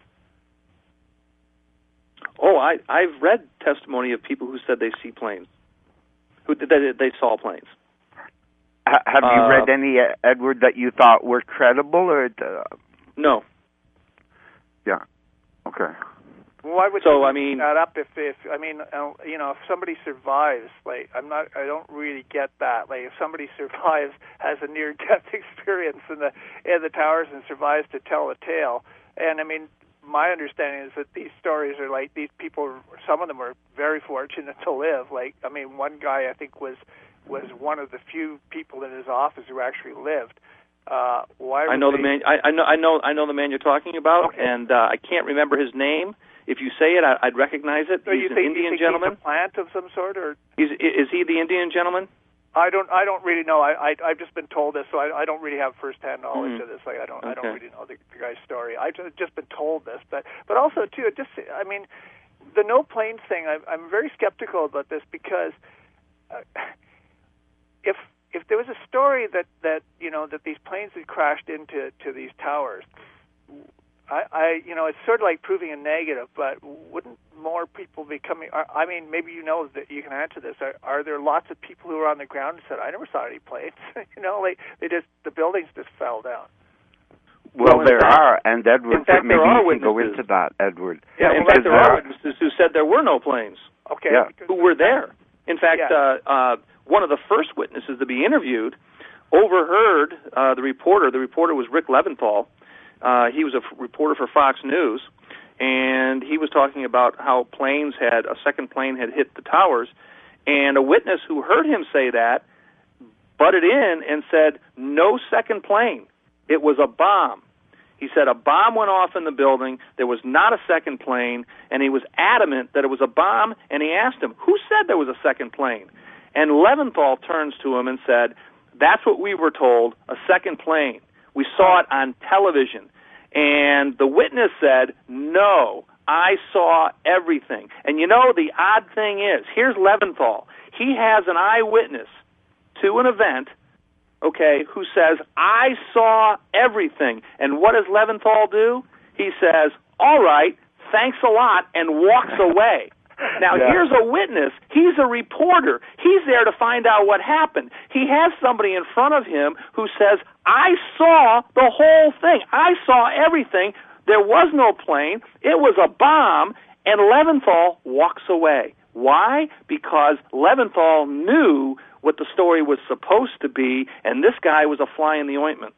Oh, I I've read testimony of people who said they see planes, who that they, they saw planes. Ha- have you Uh, read any, uh, Edward, that you thought were credible, or? Uh, No. yeah. Okay. Why would So, you I mean- that up if, if I mean, uh, you know, if somebody survives, like, I'm not, I don't really get that. Like, if somebody survives, has a near-death experience in the in the towers and survives to tell a tale, and I mean, my understanding is that these stories are like these people. Some of them are very fortunate to live. Like, I mean, one guy I think was was one of the few people in his office who actually lived. Uh, why I know would the they- man. I, I know. I know. I know the man you're talking about, Okay. and uh, I can't remember his name. If you say it, I, I'd recognize it. So he's you an think, Indian you think gentleman. he's a plant of some sort, or He's, is he the Indian gentleman? I don't. I don't really know. I, I I've just been told this, so I, I don't really have firsthand knowledge Mhm. of this. Like I don't. I don't Okay. really know the, the guy's story. I've just, just been told this, but but also too. It just. I mean, the no planes thing. I, I'm very skeptical about this because uh, if if there was a story that that you know that these planes had crashed into to these towers. I, I, you know, it's sort of like proving a negative, but wouldn't more people be coming? Are, I mean, maybe you know that you can answer this. Are, are there lots of people who are on the ground and said, "I never saw any planes"? you know, like they just the buildings just fell down. Well, Well, in there fact- are, and Edward, in fact, maybe there are you can go witnesses. into that, Edward. Yeah, in well, fact, there there are are- witnesses who said there were no planes Okay. Yeah. because- who were there. In fact, Yeah. uh, uh, one of the first witnesses to be interviewed overheard uh, the reporter. The reporter was Rick Leventhal. Uh, he was a f- reporter for Fox News, and he was talking about how planes had, a second plane had hit the towers, and a witness who heard him say that butted in and said, no second plane. It was a bomb. He said a bomb went off in the building, there was not a second plane, and he was adamant that it was a bomb, and he asked him, who said there was a second plane? And Leventhal turns to him and said, that's what we were told, a second plane. We saw it on television. And the witness said, no, I saw everything. And you know, the odd thing is, here's Leventhal. He has an eyewitness to an event, okay, who says, I saw everything. And what does Leventhal do? He says, all right, thanks a lot, and walks away. Now, yeah. Here's a witness. He's a reporter. He's there to find out what happened. He has somebody in front of him who says, I saw the whole thing. I saw everything. There was no plane. It was a bomb, and Leventhal walks away. Why? Because Leventhal knew what the story was supposed to be, and this guy was a fly in the ointment.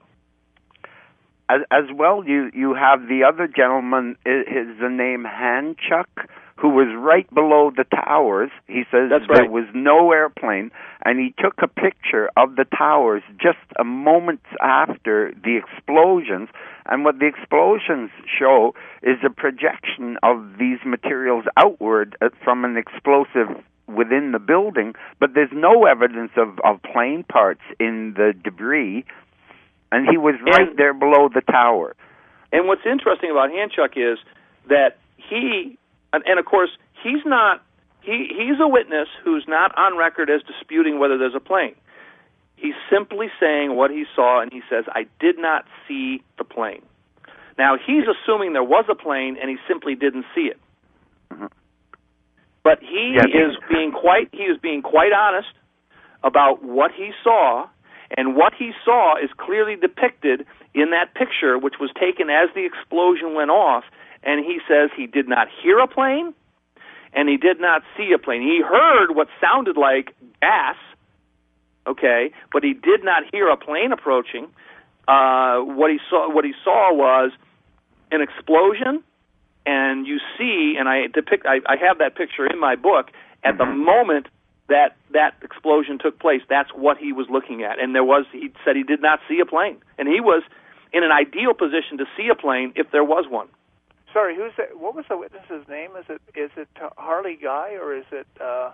As, as well, you, you have the other gentleman, his the name Hanchuk, who was right below the towers. He says That's there right. was no airplane, and he took a picture of the towers just a moment after the explosions. And what the explosions show is a projection of these materials outward from an explosive within the building, but there's no evidence of, of plane parts in the debris, and he was right and, there below the tower. And what's interesting about Hanchuk is that he, and, and of course, he's not, he, he's a witness who's not on record as disputing whether there's a plane. He's simply saying what he saw, and he says, I did not see the plane. Now, he's assuming there was a plane, and he simply didn't see it. Mm-hmm. But he yeah, is being quite he is being quite honest about what he saw, and what he saw is clearly depicted in that picture, which was taken as the explosion went off. And he says he did not hear a plane, and he did not see a plane. He heard what sounded like gas, okay, but he did not hear a plane approaching. Uh, what he saw what he saw was an explosion. And you see, and I depict, I, I have that picture in my book, at the moment that that explosion took place, that's what he was looking at. And there was, he said he did not see a plane. And he was in an ideal position to see a plane if there was one. Sorry, who's the, what was the witness's name? Is it is it Harley Guy, or is it... Uh...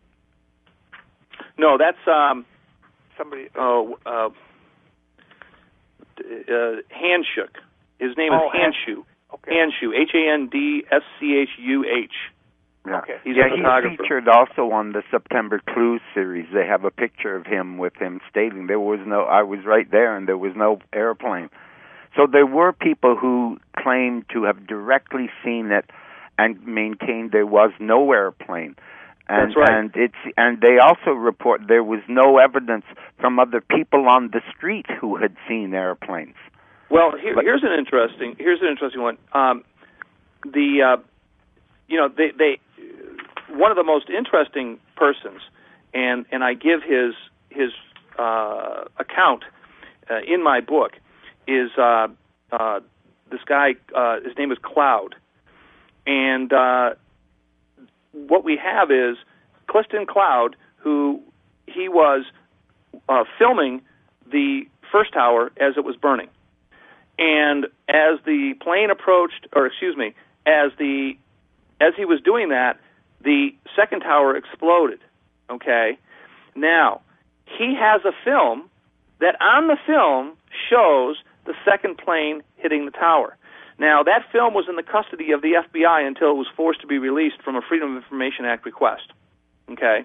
No, that's... Um, Somebody... Oh, uh, uh, Hanchuk. His name oh, is Hanshu. Okay. Hanshu, H A N D S C H U H. Yeah, okay. he's, yeah, a photographer. He's featured also on the September Clues series. They have a picture of him with him stating there was no, I was right there and there was no airplane. So there were people who claimed to have directly seen it and maintained there was no airplane. And, That's right. And it's and they also report there was no evidence from other people on the street who had seen airplanes. Well, here, here's an interesting here's an interesting one. Um, the uh, you know they they one of the most interesting persons, and and I give his his uh, account uh, in my book is uh, uh, this guy. Uh, his name is Cloud, and uh, what we have is Clifton Cloud, who he was uh, filming the first tower as it was burning. And as the plane approached, or excuse me, as the as he was doing that, the second tower exploded. Okay? Now, he has a film that on the film shows the second plane hitting the tower. Now, that film was in the custody of the F B I until it was forced to be released from a Freedom of Information Act request. Okay?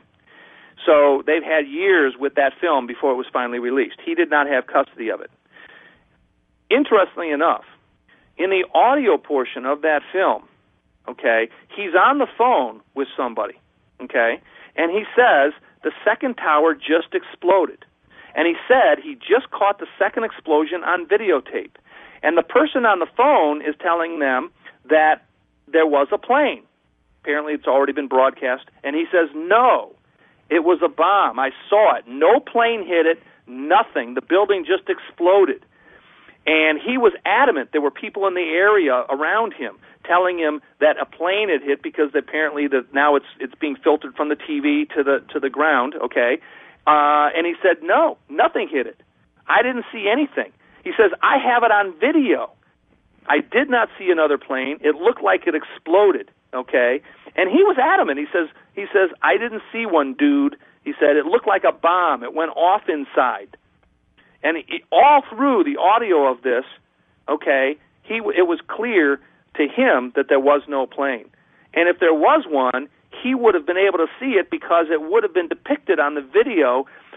So they've had years with that film before it was finally released. He did not have custody of it. Interestingly enough, in the audio portion of that film, okay, he's on the phone with somebody, okay, and he says the second tower just exploded. And he said he just caught the second explosion on videotape. And the person on the phone is telling them that there was a plane. Apparently it's already been broadcast. And he says, no, it was a bomb. I saw it. No plane hit it, nothing. The building just exploded. And he was adamant. There were people in the area around him telling him that a plane had hit because apparently the, now it's it's being filtered from the T V to the to the ground. Okay, uh, and he said no, nothing hit it. I didn't see anything. He says I have it on video. I did not see another plane. It looked like it exploded. Okay, and he was adamant. He says he says I didn't see one, dude. He said it looked like a bomb. It went off inside. And he, all through the audio of this, okay, he it was clear to him that there was no plane. And if there was one, he would have been able to see it because it would have been depicted on the video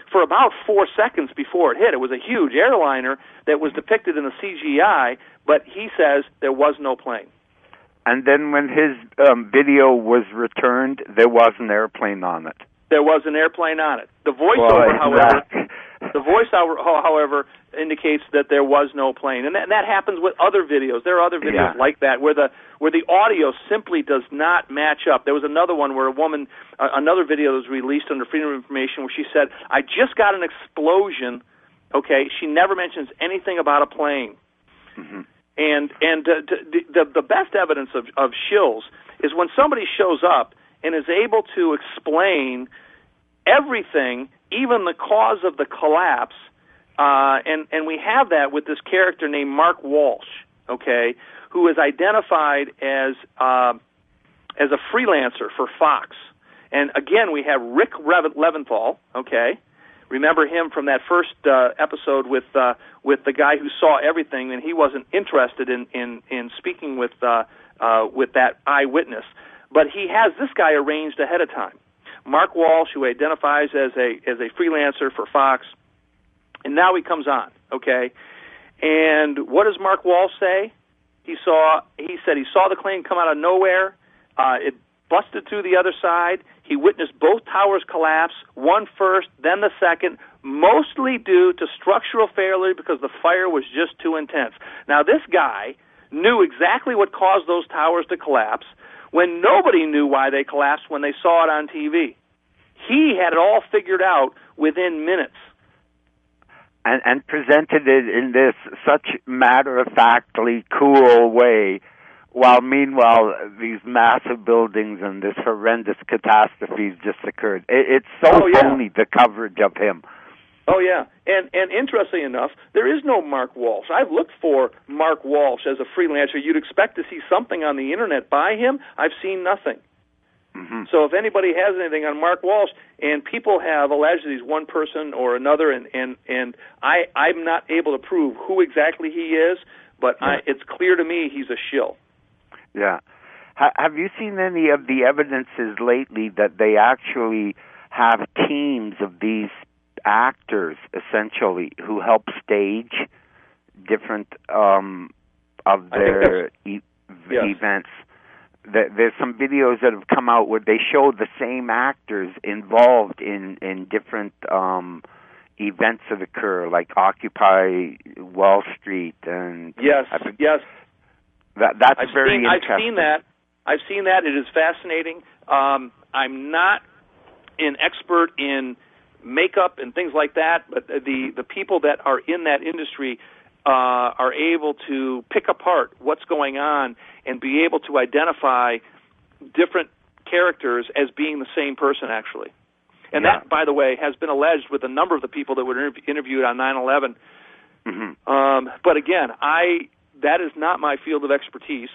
for about four seconds before it hit. It was a huge airliner that was depicted in the C G I, but he says there was no plane. And then when his um, video was returned, there was an airplane on it. There was an airplane on it. The voiceover, Boy, however, that... the voiceover, however, indicates that there was no plane, and that, and that happens with other videos. There are other videos yeah. like that where the where the audio simply does not match up. There was another one where a woman, uh, another video that was released under Freedom of Information, where she said, "I just got an explosion." Okay, she never mentions anything about a plane. Mm-hmm. And and uh, the, the the best evidence of of shills is when somebody shows up and is able to explain everything, even the cause of the collapse, uh, and and we have that with this character named Mark Walsh, okay, who is identified as uh, as a freelancer for Fox. And again, we have Rick Leventhal, okay. Remember him from that first uh, episode with uh, with the guy who saw everything, and he wasn't interested in in, in speaking with uh, uh, with that eyewitness. But he has this guy arranged ahead of time. Mark Walsh, who identifies as a as a freelancer for Fox, and now he comes on, okay? And what does Mark Walsh say? He saw he said he saw the plane come out of nowhere. Uh, it busted through the other side. He witnessed both towers collapse, one first, then the second, mostly due to structural failure because the fire was just too intense. Now, this guy knew exactly what caused those towers to collapse when nobody knew why they collapsed when they saw it on T V. He had it all figured out within minutes. And, and presented it in this such matter-of-factly, cool way, while meanwhile these massive buildings and this horrendous catastrophes just occurred. It, it's so oh, yeah. phony, the coverage of him. Oh, yeah. And and interestingly enough, there is no Mark Walsh. I've looked for Mark Walsh as a freelancer. You'd expect to see something on the Internet by him. I've seen nothing. Mm-hmm. So if anybody has anything on Mark Walsh, and people have alleged that he's one person or another, and, and, and I, I'm not able to prove who exactly he is, but yeah. I, it's clear to me he's a shill. Yeah. Ha- have you seen any of the evidences lately that they actually have teams of these actors, essentially, who help stage different um, of their e- yes. events? There's some videos that have come out where they show the same actors involved in, in different um, events that occur, like Occupy Wall Street. And yes, think, yes. That, that's I've very seen, interesting. I've seen that. I've seen that. It is fascinating. Um, I'm not an expert in makeup and things like that, but the, the people that are in that industry uh, are able to pick apart what's going on and be able to identify different characters as being the same person, actually. And yeah. that, by the way, has been alleged with a number of the people that were interv- interviewed on nine eleven. Mm-hmm. Um, but again, I that is not my field of expertise.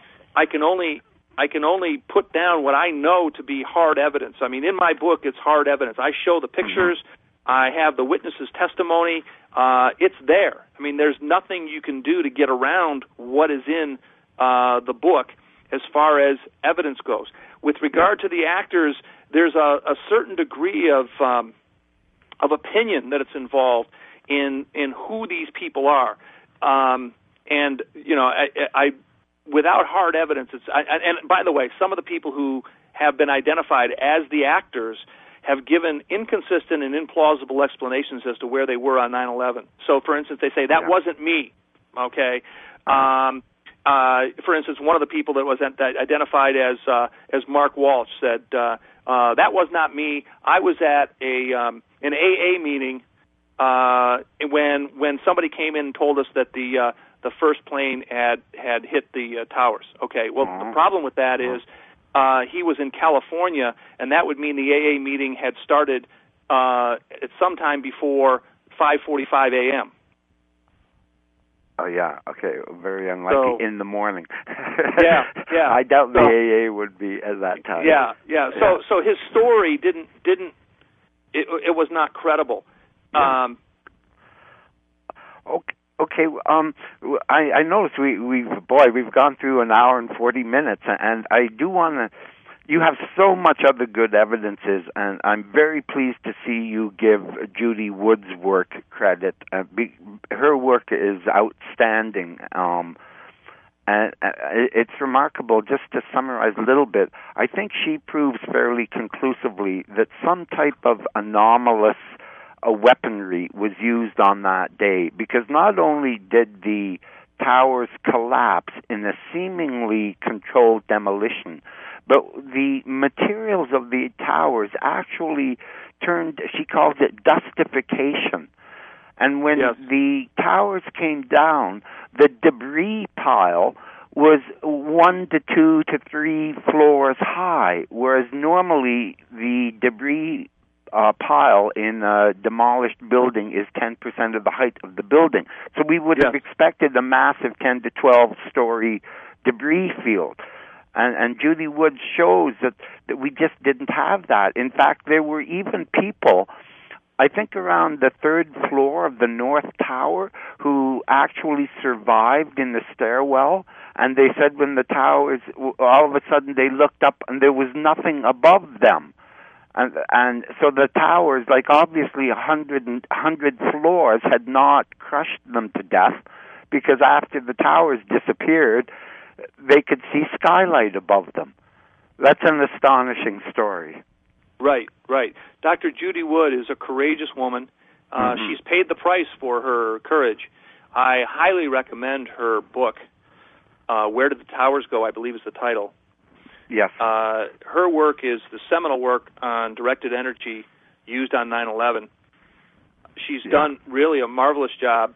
I can only I can only put down what I know to be hard evidence. I mean, in my book, it's hard evidence. I show the pictures. Mm-hmm. I have the witness's testimony. Uh, it's there. I mean, there's nothing you can do to get around what is in uh, the book as far as evidence goes. With regard to the actors, there's a, a certain degree of um, of opinion that it's involved in in who these people are. Um, and you know, I, I without hard evidence, it's I, and by the way, some of the people who have been identified as the actors have given inconsistent and implausible explanations as to where they were on nine eleven. So, for instance, they say, that yeah. wasn't me, okay? Um, uh, for instance, one of the people that was identified as uh, as Mark Walsh said, uh, uh, that was not me. I was at a um, an A A meeting uh, when when somebody came in and told us that the uh, the first plane had, had hit the uh, towers. Okay, well, mm-hmm. the problem with that is Uh, he was in California, and that would mean the A A meeting had started uh, at some time before five forty-five a.m. Oh, yeah, okay, very unlikely, so, in the morning. yeah, yeah. I doubt so, the A A would be at that time. Yeah, yeah, so yeah. so his story didn't, didn't it, it was not credible. Yeah. Um, okay. Okay, um, I, I noticed we, we've, boy, we've gone through an hour and forty minutes, and I do want to you have so much other good evidences, and I'm very pleased to see you give Judy Wood's work credit. Uh, be, her work is outstanding, um, and uh, it's remarkable. Just to summarize a little bit, I think she proves fairly conclusively that some type of anomalous uh, weaponry was used on that day, because not only did the towers collapse in a seemingly controlled demolition, but the materials of the towers actually turned, she calls it dustification. And when yes. the towers came down, the debris pile was one to two to three floors high, whereas normally the debris uh, pile in a demolished building is ten percent of the height of the building. So we would yes. have expected a massive ten to twelve story debris field. And, and Judy Wood shows that, that we just didn't have that. In fact, there were even people, I think around the third floor of the North Tower, who actually survived in the stairwell. And they said when the towers, all of a sudden they looked up and there was nothing above them. And, and so the towers, like obviously a hundred, hundred floors had not crushed them to death, because after the towers disappeared, they could see skylight above them. That's an astonishing story. Right, right. Doctor Judy Wood is a courageous woman. Uh, mm-hmm. She's paid the price for her courage. I highly recommend her book, uh, Where Did the Towers Go, I believe is the title. Yes. Uh, her work is the seminal work on directed energy used on nine eleven. She's yeah. done really a marvelous job,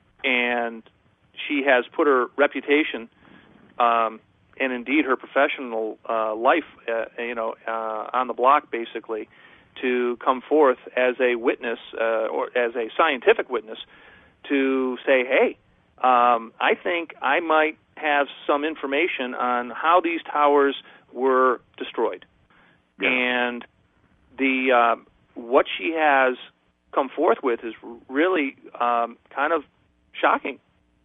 and she has put her reputation Um, and indeed her professional uh, life, uh, you know, uh, on the block, basically, to come forth as a witness uh, or as a scientific witness to say, hey, um, I think I might have some information on how these towers were destroyed. Yeah. And the uh, what she has come forth with is really um, kind of shocking.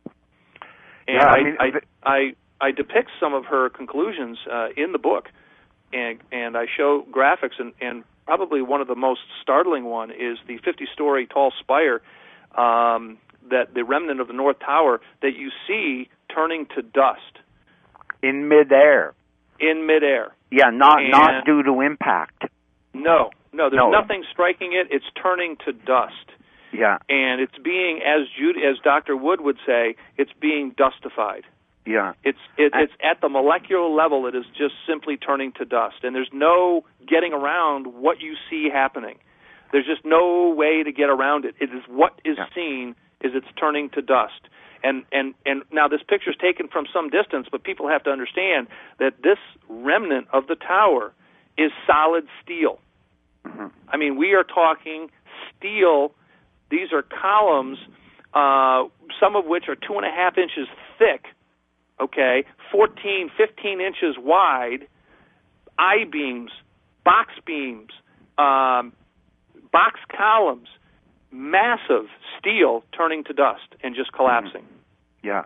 And yeah, I, I, mean, I, I I depict some of her conclusions uh, in the book, and and I show graphics, and, and probably one of the most startling one is the fifty-story tall spire, um, that the remnant of the North Tower that you see turning to dust in midair. In midair. Yeah, not and not due to impact. No, no, there's no. nothing striking it. It's turning to dust. Yeah, and it's being, as Judy, as Doctor Wood would say, it's being dustified. Yeah, it's it, it's at the molecular level. It is just simply turning to dust, and there's no getting around what you see happening. There's just no way to get around it. It is what is yeah. seen is it's turning to dust. And and and now this picture is taken from some distance, but people have to understand that this remnant of the tower is solid steel. Mm-hmm. I mean, we are talking steel. These are columns, uh, some of which are two and a half inches thick. Okay, fourteen, fifteen inches wide, I-beams, box beams, um, box columns, massive steel turning to dust and just collapsing. Mm-hmm. Yeah,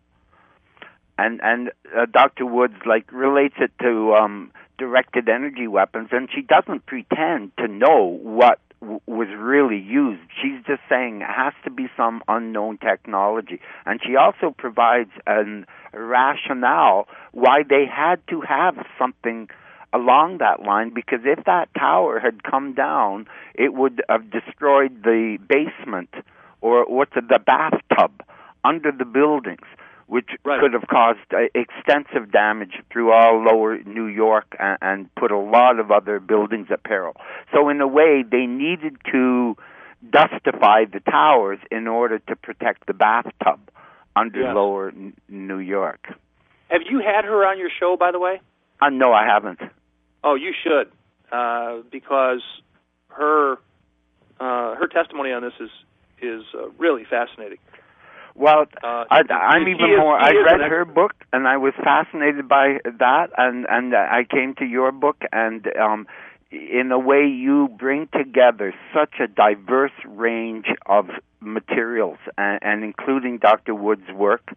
and and uh, Doctor Woods like relates it to um, directed energy weapons, and she doesn't pretend to know what w- was really used. She's just saying it has to be some unknown technology, and she also provides an rationale why they had to have something along that line, because if that tower had come down, it would have destroyed the basement or what's the, the bathtub under the buildings, which right. could have caused uh, extensive damage through all lower New York and, and put a lot of other buildings at peril. So in a way, they needed to dustify the towers in order to protect the bathtub under yes. lower n- New York. Have you had her on your show, by the way? Uh, no, I haven't. Oh, you should, uh, because her uh, her testimony on this is is uh, really fascinating. Well, uh, I, I'm even is, more. I read her expert. book, and I was fascinated by that, and and I came to your book, and um, in a way, you bring together such a diverse range of materials, and, and including Doctor Wood's work.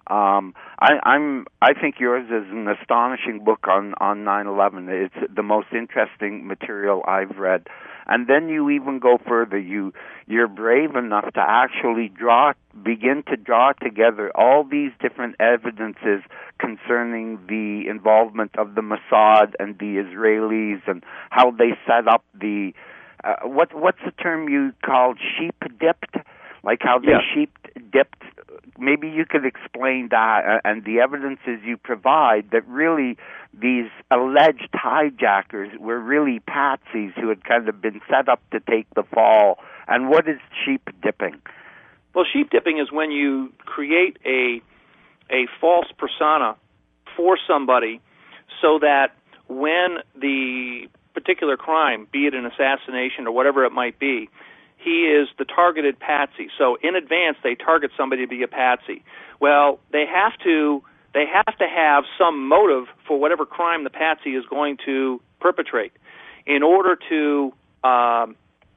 Um, I, I'm. I think yours is an astonishing book on on nine eleven. It's the most interesting material I've read. And then you even go further. You you're brave enough to actually draw, begin to draw together all these different evidences concerning the involvement of the Mossad and the Israelis and how they set up the uh, what what's the term you called sheep dipped, like how they yeah. sheep dipped. Maybe you could explain that and the evidences you provide that really these alleged hijackers were really patsies who had kind of been set up to take the fall. And what is sheep dipping? Well, sheep dipping is when you create a a false persona for somebody so that when the particular crime, be it an assassination or whatever it might be, he is the targeted patsy. So in advance, they target somebody to be a patsy. Well, they have to they have to have some motive for whatever crime the patsy is going to perpetrate. In order to um,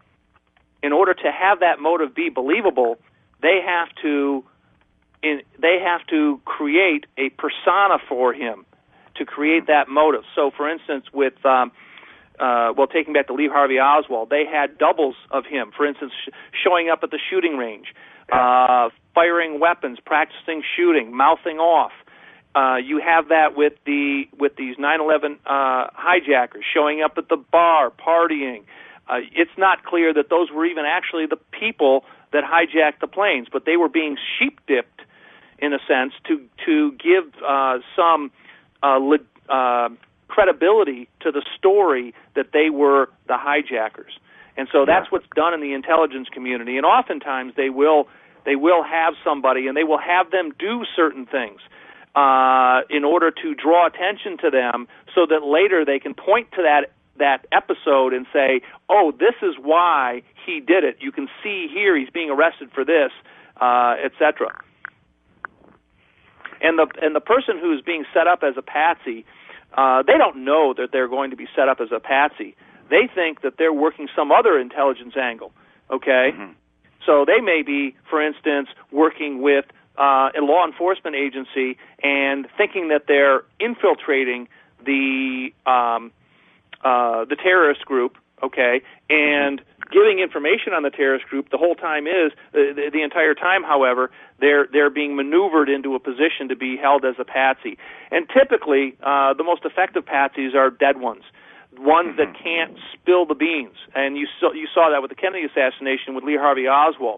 in order to have that motive be believable, they have to in, they have to create a persona for him to create that motive. So, for instance, with um, Uh, well, taking back to Lee Harvey Oswald, they had doubles of him. For instance, sh- showing up at the shooting range, uh, firing weapons, practicing shooting, mouthing off. Uh, you have that with the with these nine eleven uh, hijackers showing up at the bar, partying. Uh, it's not clear that those were even actually the people that hijacked the planes, but they were being sheep dipped, in a sense, to to give uh, some uh, le- uh, credibility to the story that they were the hijackers. And so that's what's done in the intelligence community. And oftentimes they will they will have somebody and they will have them do certain things uh, in order to draw attention to them so that later they can point to that that episode and say, oh, this is why he did it. You can see here he's being arrested for this, uh, et cetera. And the and the person who's being set up as a patsy, Uh, they don't know that they're going to be set up as a patsy. They think that they're working some other intelligence angle, okay? Mm-hmm. So they may be, for instance, working with uh, a law enforcement agency and thinking that they're infiltrating the um, uh, the terrorist group, okay, and giving information on the terrorist group the whole time is, uh, the, the entire time, however, they're they're being maneuvered into a position to be held as a patsy. And typically, uh, the most effective patsies are dead ones, ones that can't spill the beans. And you saw, you saw that with the Kennedy assassination with Lee Harvey Oswald.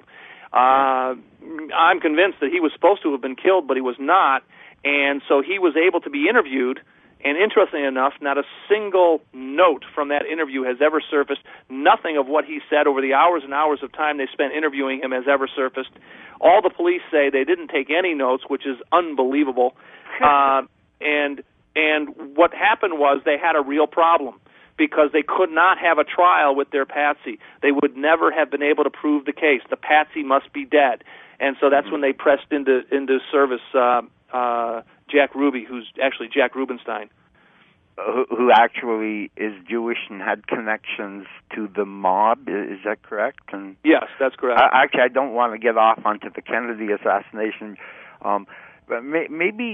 Uh, I'm convinced that he was supposed to have been killed, but he was not, and so he was able to be interviewed. And interestingly enough, not a single note from that interview has ever surfaced. Nothing of what he said over the hours and hours of time they spent interviewing him has ever surfaced. All the police say they didn't take any notes, which is unbelievable. uh, and and what happened was they had a real problem because they could not have a trial with their patsy. They would never have been able to prove the case. The patsy must be dead. And so that's when they pressed into into service uh, uh, Jack Ruby, who's actually Jack Rubenstein. Who, who actually is Jewish and had connections to the mob, is that correct? And yes, that's correct. I, actually, I don't want to get off onto the Kennedy assassination, um, but may, maybe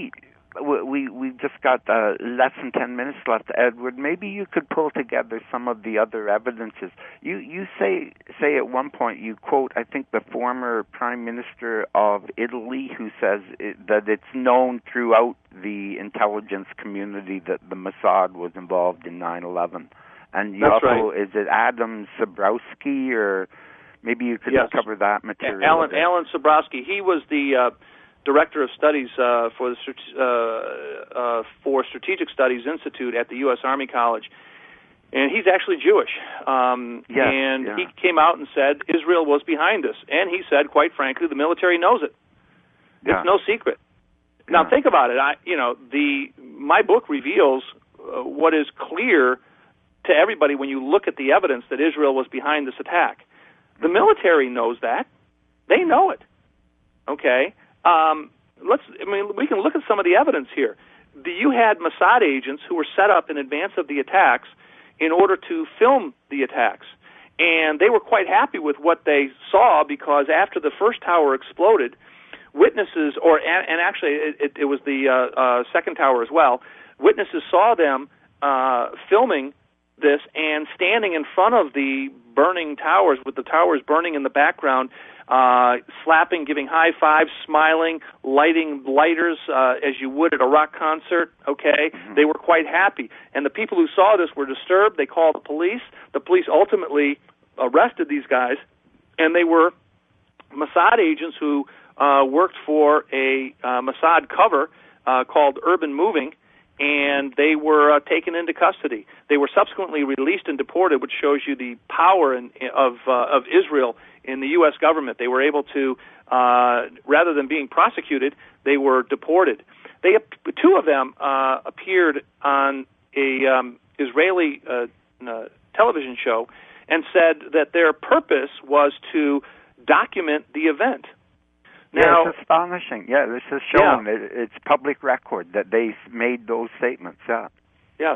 we we just got uh, less than ten minutes left. Edward, maybe you could pull together some of the other evidences. You you say say at one point, you quote, I think, the former Prime Minister of Italy, who says it, that it's known throughout the intelligence community that the Mossad was involved in nine eleven. And you That's also, right. is it Adam Sabrowski, or maybe you could yes. cover that material? Alan Alan Sabrowski. He was the uh, director of studies uh, for the uh, uh, for Strategic Studies Institute at the U S Army College, and he's actually Jewish. Um, yes, and yeah. he came out and said Israel was behind this, and he said, quite frankly, the military knows it. It's yeah. no secret. Now yeah. think about it. I, you know, the my book reveals uh, what is clear to everybody when you look at the evidence that Israel was behind this attack. The military knows that. They know it. Okay. Um, let's. I mean, we can look at some of the evidence here. The, you had Mossad agents who were set up in advance of the attacks in order to film the attacks, and they were quite happy with what they saw because after the first tower exploded, witnesses, or and, and actually it, it, it was the uh, uh, second tower as well. Witnesses saw them uh, filming this and standing in front of the burning towers, with the towers burning in the background, uh, slapping, giving high fives, smiling, lighting lighters uh, as you would at a rock concert. Okay, mm-hmm. They were quite happy, and the people who saw this were disturbed. They called the police. The police ultimately arrested these guys, and they were Mossad agents who uh, worked for a uh, Mossad cover uh, called Urban Moving, and they were uh, taken into custody. They were subsequently released and deported, which shows you the power in, of uh, of Israel in the U S government. They were able to, uh, rather than being prosecuted, they were deported. They two of them uh, appeared on a um, Israeli uh, uh, television show and said that their purpose was to document the event. Now, yeah, it's astonishing. Yeah, this is showing yeah. that it's public record that they made those statements. Yeah. Yes.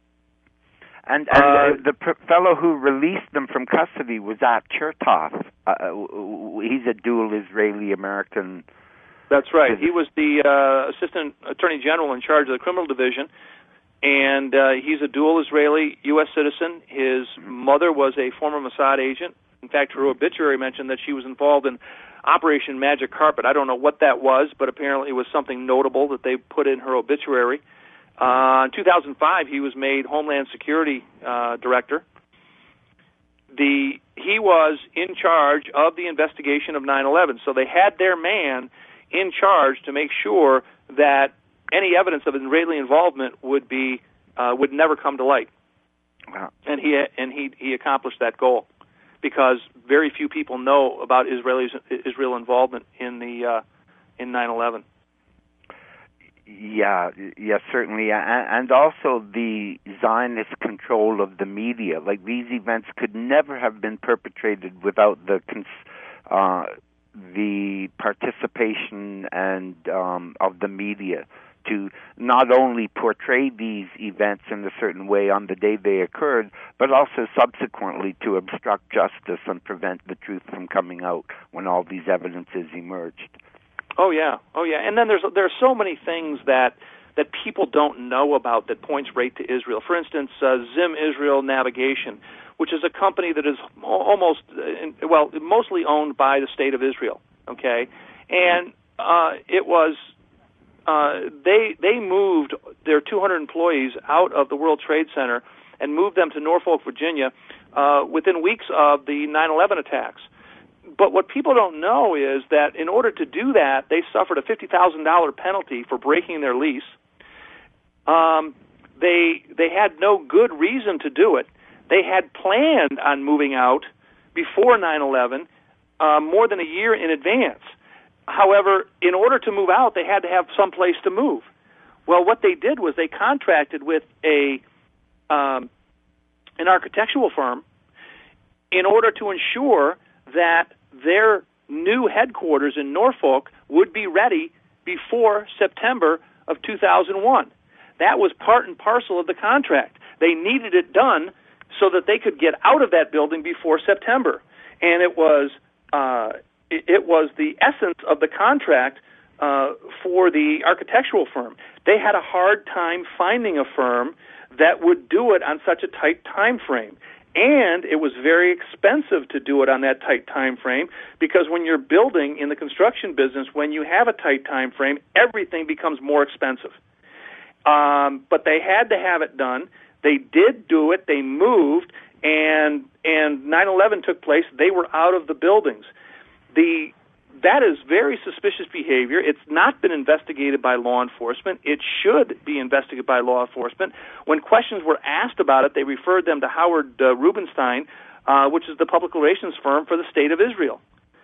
And, and uh, uh, the pr- fellow who released them from custody was at Chertoff. Uh, he's a dual Israeli-American. That's right. He was the uh, Assistant Attorney General in charge of the Criminal Division, and uh, he's a dual Israeli U S citizen. His mm-hmm. mother was a former Mossad agent. In fact, her obituary mentioned that she was involved in Operation Magic Carpet. I don't know what that was, but apparently it was something notable that they put in her obituary. Uh, in two thousand five, he was made Homeland Security uh, Director. The he was in charge of the investigation of nine eleven, so they had their man in charge to make sure that any evidence of Israeli involvement would be uh, would never come to light. Wow. And he and he he accomplished that goal, because very few people know about Israel's Israel involvement in the uh, in nine eleven. Yeah, yes, certainly, and also the Zionist control of the media. Like, these events could never have been perpetrated without the uh, the participation and um, of the media to not only portray these events in a certain way on the day they occurred, but also subsequently to obstruct justice and prevent the truth from coming out when all these evidences emerged. Oh yeah, oh yeah, and then there's there are so many things that that people don't know about that points right to Israel. For instance, uh, Zim Israel Navigation, which is a company that is almost well mostly owned by the state of Israel. Okay, and uh, it was uh, they they moved their two hundred employees out of the World Trade Center and moved them to Norfolk, Virginia, uh, within weeks of the nine eleven attacks. But what people don't know is that in order to do that, they suffered a fifty thousand dollars penalty for breaking their lease. Um, they they had no good reason to do it. They had planned on moving out before nine eleven, uh, more than a year in advance. However, in order to move out, they had to have some place to move. Well, what they did was they contracted with a um, an architectural firm in order to ensure that their new headquarters in Norfolk would be ready before September of two thousand one. That was part and parcel of the contract. They needed it done so that they could get out of that building before September. And it was uh, it, it was the essence of the contract uh, for the architectural firm. They had a hard time finding a firm that would do it on such a tight time frame. And it was very expensive to do it on that tight time frame, because when you're building in the construction business, when you have a tight time frame, everything becomes more expensive. Um, but they had to have it done. They did do it. They moved, and and nine eleven took place. They were out of the buildings. The That is very suspicious behavior. It's not been investigated by law enforcement. It should be investigated by law enforcement. When questions were asked about it, they referred them to Howard uh, Rubenstein, uh, which is the public relations firm for the State of Israel.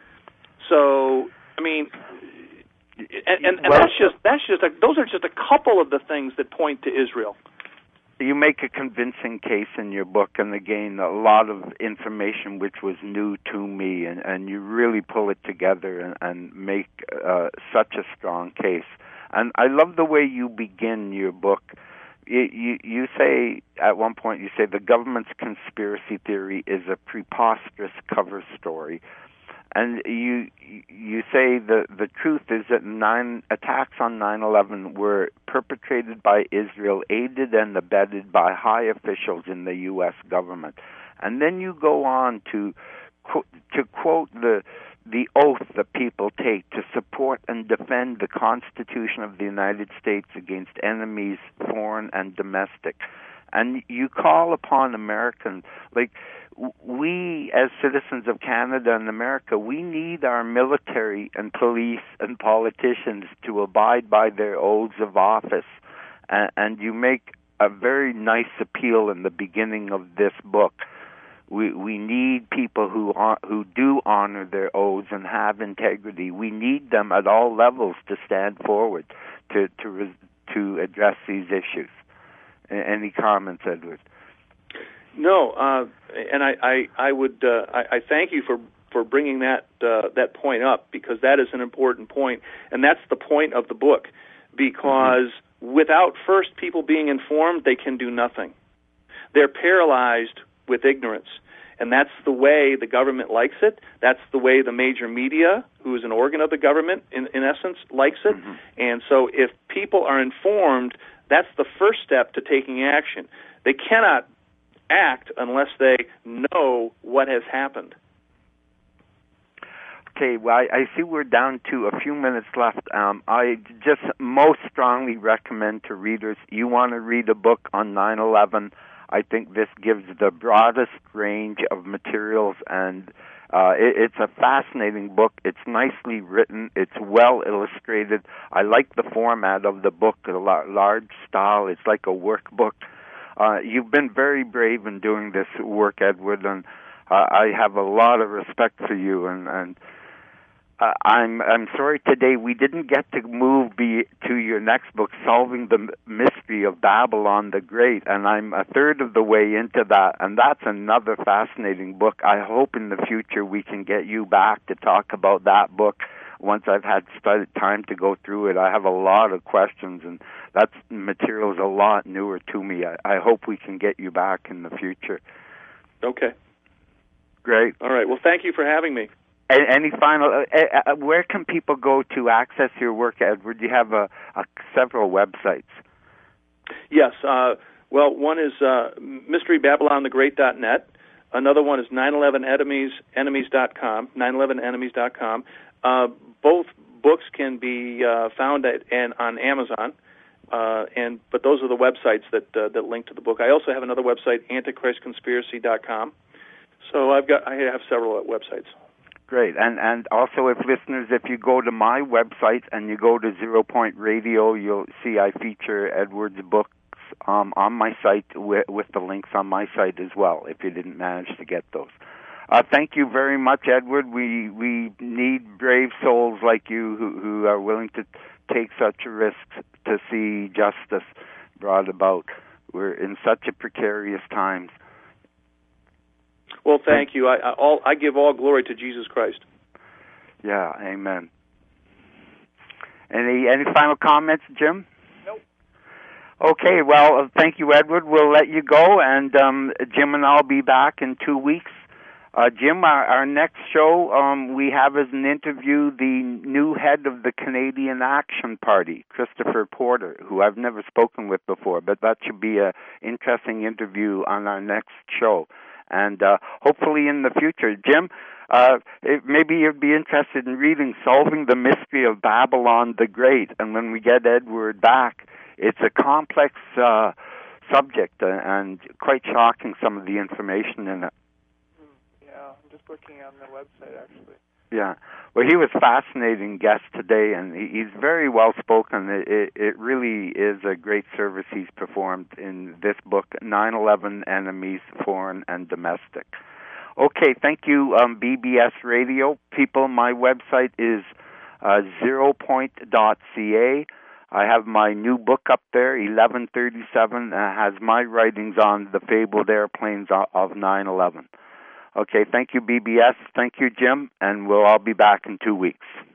So, I mean, and, and, and well, that's just that's just a, those are just a couple of the things that point to Israel. You make a convincing case in your book, and again, a lot of information which was new to me, and, and you really pull it together and, and make uh, such a strong case. And I love the way you begin your book. You, you, you say, at one point, you say the government's conspiracy theory is a preposterous cover story. And you you say the the truth is that nine attacks on nine eleven were perpetrated by Israel, aided and abetted by high officials in the U S government. And then you go on to to quote the the oath that people take to support and defend the Constitution of the United States against enemies, foreign and domestic. And you call upon Americans, like, we as citizens of Canada and America, we need our military and police and politicians to abide by their oaths of office. And, and you make a very nice appeal in the beginning of this book. We we need people who are, who do honor their oaths and have integrity. We need them at all levels to stand forward to to to address these issues. Any comments, Edward? No, uh, and I I, I would uh, I, I thank you for, for bringing that uh, that point up, because that is an important point, and that's the point of the book. Because mm-hmm. without first people being informed, they can do nothing. They're paralyzed with ignorance. And that's the way the government likes it. That's the way the major media, who is an organ of the government, in, in essence, likes it. Mm-hmm. And so if people are informed, that's the first step to taking action. They cannot act unless they know what has happened. Okay, well, I, I see we're down to a few minutes left. Um, I just most strongly recommend to readers, you want to read a book on nine eleven, I think this gives the broadest range of materials, and uh, it, it's a fascinating book. It's nicely written. It's well illustrated. I like the format of the book, a large style. It's like a workbook. Uh, you've been very brave in doing this work, Edward, and uh, I have a lot of respect for you, and, and Uh, I'm I'm sorry today we didn't get to move be, to your next book, Solving the Mystery of Babylon the Great, and I'm a third of the way into that, and that's another fascinating book. I hope in the future we can get you back to talk about that book once I've had time to go through it. I have a lot of questions, and that material is a lot newer to me. I, I hope we can get you back in the future. Okay. Great. All right. Well, thank you for having me. Any final? Uh, uh, where can people go to access your work, Edward? You have a, a several websites. Yes. Uh, well, one is uh, mystery babylon the great dot net. Another one is nine eleven enemies enemies dot com. nine eleven enemies dot com. Uh, both books can be uh, found at, and on Amazon. Uh, and but those are the websites that uh, that link to the book. I also have another website, antichrist conspiracy dot com. So I've got I have several websites. Great. And and also, if listeners, if you go to my website and you go to Zero Point Radio, you'll see I feature Edward's books um, on my site with, with the links on my site as well, if you didn't manage to get those. Uh, thank you very much, Edward. We we need brave souls like you who, who are willing to take such a risk to see justice brought about. We're in such a precarious times. Well, thank you. I, I, all, I give all glory to Jesus Christ. Yeah, amen. Any any final comments, Jim? Nope. Okay, well, thank you, Edward. We'll let you go, and um, Jim and I'll be back in two weeks. Uh, Jim, our, our next show, um, we have as an interview the new head of the Canadian Action Party, Christopher Porter, who I've never spoken with before, but that should be an interesting interview on our next show. And uh, hopefully in the future, Jim, uh, it, maybe you'd be interested in reading Solving the Mystery of Babylon the Great. And when we get Edward back, it's a complex uh, subject uh, and quite shocking, some of the information in it. Yeah, I'm just looking on the website, actually. Yeah. Well, he was a fascinating guest today, and he's very well spoken. It, it, it really is a great service he's performed in this book, nine eleven Enemies, Foreign and Domestic. Okay, thank you, um, B B S Radio. People, my website is uh, zero point dot c a. I have my new book up there, eleven thirty-seven, uh, has my writings on the fabled airplanes of nine eleven. Okay, thank you, B B S. Thank you, Jim, and we'll all be back in two weeks.